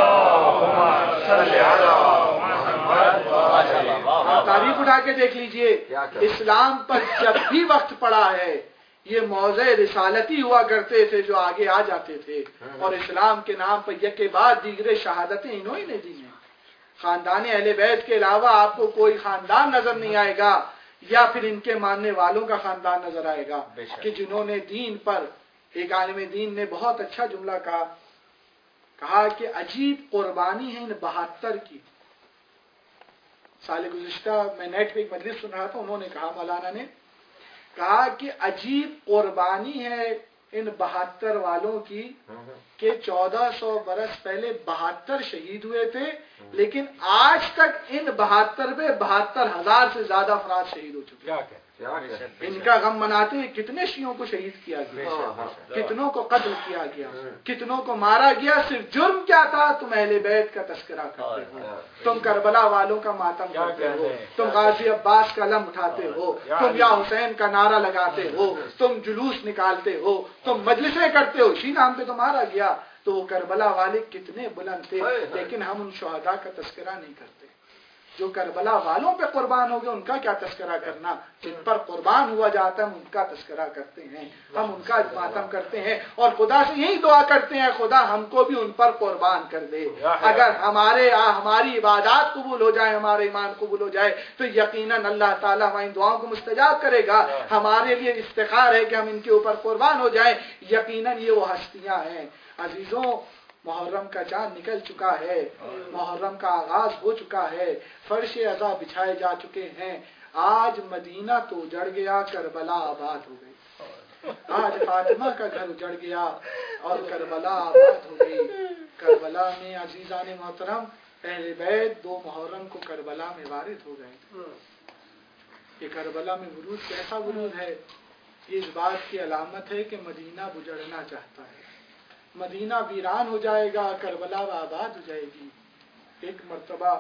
تاریخ اٹھا کے دیکھ لیجئے، اسلام پر جب بھی وقت پڑا ہے یہ موضع رسالتی ہوا کرتے تھے جو آگے آ جاتے تھے، اور اسلام کے نام پر یک کے بعد دیگر شہادتیں انہوں ہی نے دی ہیں۔ خاندان اہل بیت کے علاوہ آپ کو کوئی خاندان نظر نہیں آئے گا یا پھر ان کے ماننے والوں کا خاندان نظر آئے گا کہ جنہوں نے دین پر، ایک عالم دین نے بہت اچھا جملہ کہا کہا کہ عجیب قربانی ہے ان بہتر کی۔ سال گزشتہ میں نیٹ پہ ایک مجلس سن رہا تھا، انہوں نے کہا، مولانا نے کہا کہ عجیب قربانی ہے ان بہتر والوں کی کہ چودہ سو برس پہلے بہتر شہید ہوئے تھے، لیکن آج تک ان بہتر پہ بہتر ہزار سے زیادہ افراد شہید ہو چکے ہیں۔ ان کا غم مناتے ہیں کتنے شیعوں کو شہید کیا گیا، کتنوں کو قتل کیا گیا، کتنوں کو مارا گیا۔ صرف جرم کیا تھا؟ تم اہل بیت کا تذکرہ کرتے ہو، تم کربلا والوں کا ماتم کرتے ہو، تم غازی عباس کا علم اٹھاتے ہو، تم یا حسین کا نعرہ لگاتے ہو، تم جلوس نکالتے ہو، تم مجلسیں کرتے ہو، اسی نام پہ تو مارا گیا۔ تو وہ کربلا والے کتنے بلند تھے، لیکن ہم ان شہداء کا تذکرہ نہیں کرتے۔ جو کربلا والوں پہ قربان ہو گئے ان کا کیا تذکرہ کرنا، جن پر قربان ہوا جاتا ہے ہم ان کا تذکرہ کرتے ہیں، ہم ان کا ماتم کرتے ہیں اور خدا سے یہی دعا کرتے ہیں خدا ہم کو بھی ان پر قربان کر دے۔ اگر ہمارے ہماری عبادات قبول ہو جائے، ہمارا ایمان قبول ہو جائے تو یقیناً اللہ تعالیٰ ہماری دعاؤں کو مستجاب کرے گا۔ ہمارے لیے افتخار ہے کہ ہم ان کے اوپر قربان ہو جائیں۔ یقیناً یہ وہ ہستیاں ہیں۔ عزیزوں، محرم کا چاند نکل چکا ہے، محرم کا آغاز ہو چکا ہے، فرش عزا بچھائے جا چکے ہیں۔ آج مدینہ تو اجڑ گیا، کربلا آباد ہو گئی۔ آج فاطمہ کا گھر اجڑ گیا اور کربلا آباد ہو گئی۔ کربلا میں عزیزان محترم اہل بیت دو محرم کو کربلا میں وارد ہو گئے۔ یہ کربلا میں ورود کیسا ورود ہے؟ یہ اس بات کی علامت ہے کہ مدینہ اجڑنا چاہتا ہے، مدینہ ویران ہو جائے گا، کربلا آباد ہو جائے گی۔ ایک مرتبہ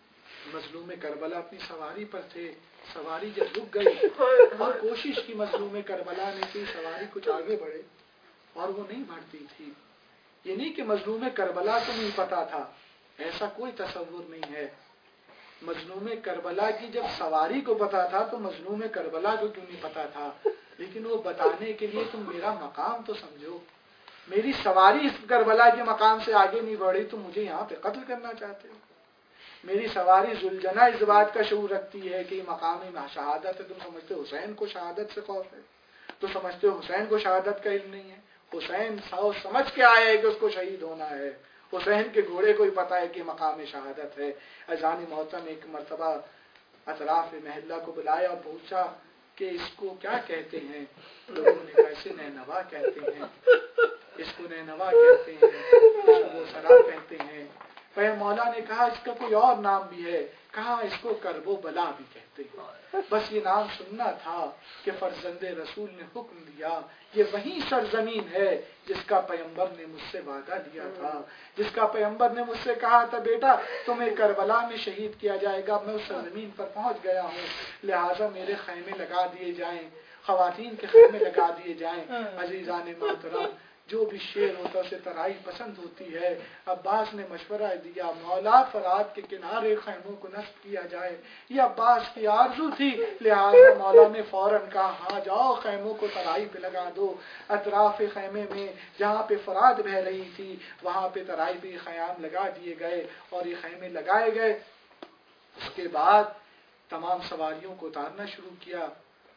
مظلوم کربلا اپنی سواری پر تھے، سواری جب رک گئی اور کوشش کی مظلوم کربلا نے کہ سواری کچھ آگے بڑھے اور وہ نہیں بڑھتی تھی۔ یہ نہیں کہ مظلوم کربلا کو نہیں پتا تھا، ایسا کوئی تصور نہیں ہے۔ مظلوم کربلا کی جب سواری کو پتا تھا تو مظلوم کربلا کو کیوں نہیں پتا تھا؟ لیکن وہ بتانے کے لیے تم میرا مقام تو سمجھو، میری سواری اس کربلا کے مقام سے آگے نہیں بڑھی تو مجھے یہاں پہ قتل کرنا چاہتے ہو۔ میری سواری ذوالجناح اس بات کا شعور رکھتی ہے کہ یہ مقام شہادت ہے، تم سمجھتے ہو حسین کو شہادت سے خوف ہے، تو سمجھتے ہو حسین کو شہادت کا علم نہیں ہے۔ حسین سو سمجھ کے آیا ہے کہ اس کو شہید ہونا ہے، حسین کے گھوڑے کو ہی پتا ہے کہ مقام شہادت ہے۔ اذان محترم ایک مرتبہ اطراف محلہ کو بلایا اور پوچھا کہ اس کو کیا کہتے ہیں؟ لوگوں نے کہا اسے نینوا کہتے ہیں، اس کو نینوا کہتے ہیں، اس کو سرا کہتے ہیں۔ پھر مولا نے کہا اس کا کوئی اور نام بھی ہے، کہا اس کو کرب و بلا بھی کہتے ہیں۔ بس یہ نام سننا تھا کہ فرزند رسول نے حکم دیا، یہ وہی سرزمین ہے جس کا پیغمبر نے مجھ سے وعدہ لیا تھا، جس کا پیغمبر نے مجھ سے کہا تھا بیٹا تمہیں کربلا میں شہید کیا جائے گا۔ میں اس سرزمین پر پہنچ گیا ہوں، لہٰذا میرے خیمے لگا دیے جائیں، خواتین کے خیمے لگا دیے جائیں۔ عزیزان محترم، جو بھی شعر ہوتا اسے ترائی پسند ہوتی ہے۔ عباس نے مشورہ دیا مولا فرات کے کنارے خیموں کو نصب کیا جائے، یہ عباس کی آرزو تھی، لہٰذا مولا نے فوراً کہا ہاں جاؤ خیموں کو ترائی پہ لگا دو۔ اطراف خیمے میں جہاں پہ فرات بہ رہی تھی وہاں پہ ترائی پہ خیام لگا دیے گئے اور یہ خیمے لگائے گئے۔ اس کے بعد تمام سواریوں کو اتارنا شروع کیا،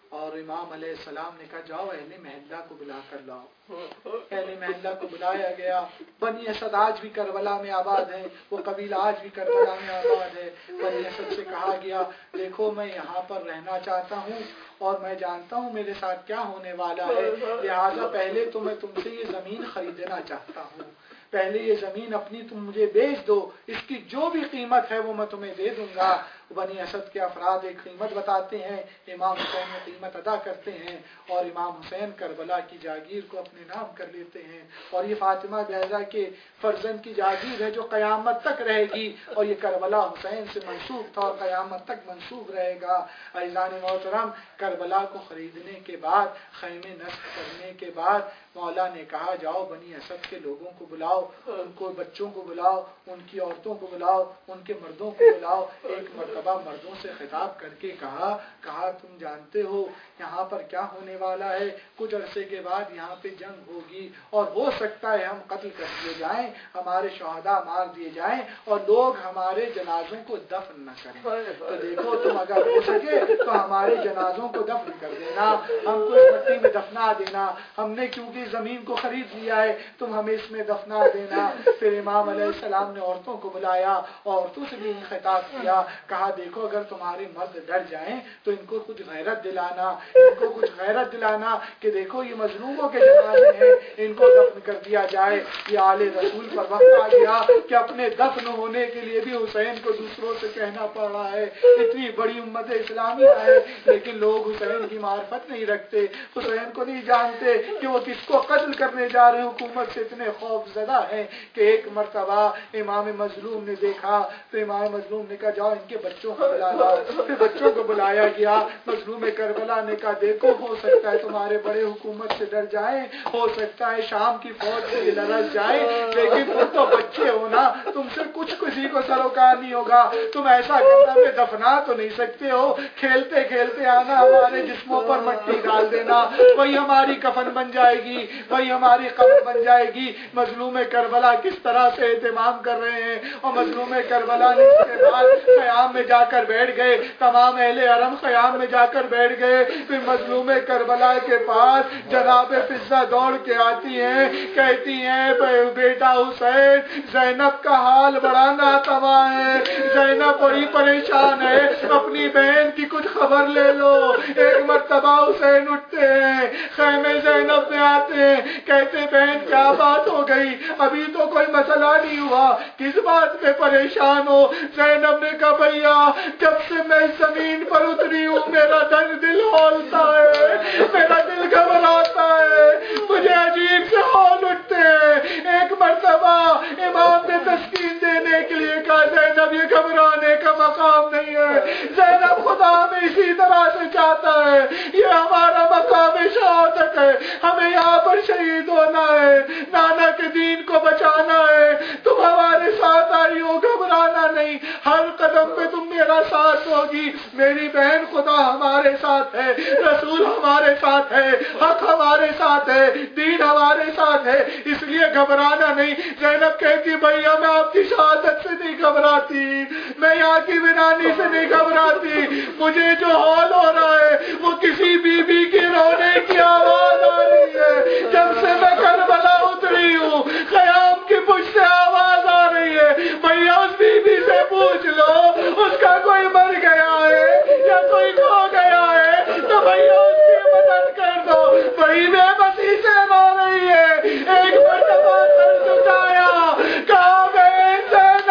اور امام علیہ السلام نے کہا جاؤ اہل محلہ کو بلا کر لاؤ. اہل محلہ کو بلایا گیا. بنی اسد آج بھی کربلا میں آباد ہے, وہ قبیلہ آج بھی کربلا میں آباد ہے. بنی اسد سے کہا گیا دیکھو میں یہاں پر رہنا چاہتا ہوں اور میں جانتا ہوں میرے ساتھ کیا ہونے والا ہے, لہٰذا پہلے تو میں تم سے یہ زمین خریدنا چاہتا ہوں, پہلے یہ زمین اپنی تم مجھے بیچ دو, اس کی جو بھی قیمت ہے وہ میں تمہیں دے دوں گا. بنی اسد کے افراد ایک قیمت بتاتے ہیں, امام حسین میں قیمت ادا کرتے ہیں اور امام حسین کربلا کی جاگیر کو اپنے نام کر لیتے ہیں. اور یہ فاطمہ زہرا کے فرزند کی جاگیر ہے جو قیامت تک رہے گی, اور یہ کربلا حسین سے منسوب تھا اور قیامت تک منسوب رہے گا. عزیزان محترم, کربلا کو خریدنے کے بعد, خیمے نصب کرنے کے بعد مولا نے کہا جاؤ بنی اسد کے لوگوں کو بلاؤ, ان کو بچوں کو بلاؤ, ان کی عورتوں کو بلاؤ, ان کے مردوں کو بلاؤ. ایک مرتبہ مردوں سے خطاب کر کے کہا کہا تم جانتے ہو یہاں پر کیا ہونے والا ہے, کچھ عرصے کے بعد یہاں پہ جنگ ہوگی اور ہو سکتا ہے ہم قتل کر دیے جائیں, ہمارے شہداء مار دیے جائیں اور لوگ ہمارے جنازوں کو دفن نہ کریں. تو دیکھو تم اگر ہو سکے تو ہمارے جنازوں کو دفن کر دینا, ہم کو اس مٹی میں دفنا دینا, ہم نے کیونکہ زمین کو خرید لیا ہے تم ہمیں اس میں دفنا دینا. پھر امام علیہ السلام نے عورتوں کو بلایا, عورتوں سے بھی خطاب کیا, کہا دیکھو اگر تمہارے مرد ڈر جائیں تو ان کو کچھ غیرت دلانا, ان کو کچھ غیرت دلانا کہ دیکھو یہ مظلوموں کے جنازے ہیں, ان کو دفن کر دیا جائے. یہ آل رسول پر وقت آ گیا کہ اپنے دفن ہونے کے لیے بھی حسین کو دوسروں سے کہنا پڑ رہا ہے. اتنی بڑی امت اسلامیہ ہے لیکن لوگ حسین کی معرفت نہیں رکھتے, حسین کو نہیں جانتے کہ وہ کس کو قتل کرنے جا رہے ہیں. حکومت سے اتنے خوف زدہ ہیں کہ ایک مرتبہ امام مظلوم نے دیکھا تو امام مظلوم نے کہا جاؤ ان کے بچوں کو بلا لاؤ. پھر بچوں کو بلایا گیا. مظلوم کربلا نے کہا دیکھو ہو سکتا ہے تمہارے بڑے حکومت سے ڈر جائیں, ہو سکتا ہے شام کی فوج سے لرز جائیں, لیکن تم تو بچے ہو نا, تم سے کچھ کسی کو سروکار نہیں ہوگا. تم ایسا کرنا میں دفنا تو نہیں سکتے ہو, کھیلتے کھیلتے آنا ہمارے جسموں پر مٹی ڈال دینا, وہی ہماری کفن بن جائے گی, وہی ہماری قبر بن جائے گی. مظلوم کربلا کس طرح سے اہتمام کر رہے ہیں, اور مظلوم کربلا نے اس کے بعد قیام میں جا کر بیٹھ گئے, تمام اہل حرم قیام میں جا کر بیٹھ گئے. پھر مظلوم کربلا کے پاس جناب فضہ دوڑ کے آتی ہیں, کہتی ہیں بیٹا حسین زینب کا حال بڑا ناتواں ہے, زینب بڑی پریشان ہے, اپنی بہن کی کچھ خبر لے لو. ایک مرتبہ حسین اٹھتے ہیں, خیمے زینب میں آتے ہیں, کہتے بہن کیا بات ہو گئی, ابھی تو کوئی مسئلہ نہیں ہوا, کس بات پہ پریشان ہو. زینب نے کہا بھیا جب سے میں زمین پر اتری ہوں میرا درد دل ہولتا ہے, میرا دل گھبراتا ہے, مجھے عجیب سے ہول اٹھتے ہیں. ایک مرتبہ امام نے تسکین دینے کے لیے کہا زینب یہ گھبرانے کا مقام نہیں ہے, زینب خدا میں اسی طرح سے چاہتا ہے, یہ ہمارا مقام شہادت ہے, ہمیں یہاں پر شہید ہونا ہے, نانا کے دین کو بچانا ہے. تم ہمارے ساتھ آئی ہو, گھبرانا نہیں, ہر قدم پہ تم میرا ساتھ ہوگی. میری بہن خدا ہمارے ساتھ ہے, رسول ہمارے ساتھ ہے, حق ہمارے ساتھ ہے, دین ہمارے ساتھ ہے, اس لیے گھبرانا نہیں. زینب کہتی بھیا میں آپ کی شہادت سے نہیں گھبراتی, میں یہاں کی ویرانی سے نہیں گھبراتی, مجھے جو حال ہو رہا ہے وہ کسی بی بی کے رونے کی آواز آ رہی ہے. جب سے میں کربلا اتری ہوں قیام کی پشت سے آواز آ رہی ہے, بھیا اس بی بی سے پوچھ لو اس کا کوئی مر گیا ہے یا کوئی کھو گیا ہے تو بھیا اس کی مدد کر دو. وہی بے بسی سے رو رہی ہے. ایک مرتبہ سر جھکایا, کہا بہن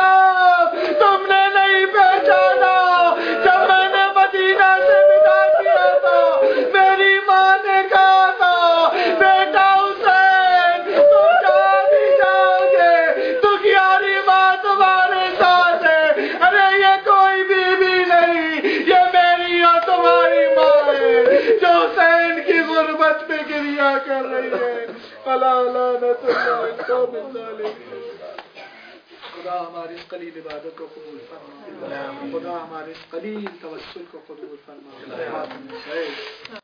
زینب تم نے نہیں پہچانا, جب میں نے مدینہ سے ودا کیا تھا میری ماں نے کہا تھا بیٹا حسین تم جہاں بھی جاؤ گے تو تمہاری ماں تمہارے ساتھ ہے. ارے یہ کوئی بیوی نہیں, یہ میری اور تمہاری ماں ہے جو حسین کی غربت پہ گریا کر رہی ہے. اللہ لعنت اللہ قوم الظالمین. خدا ہماری اس قلیل عبادت کو قبول فرما, خدا ہمارے اس قلیل توسل کو قبول فرما.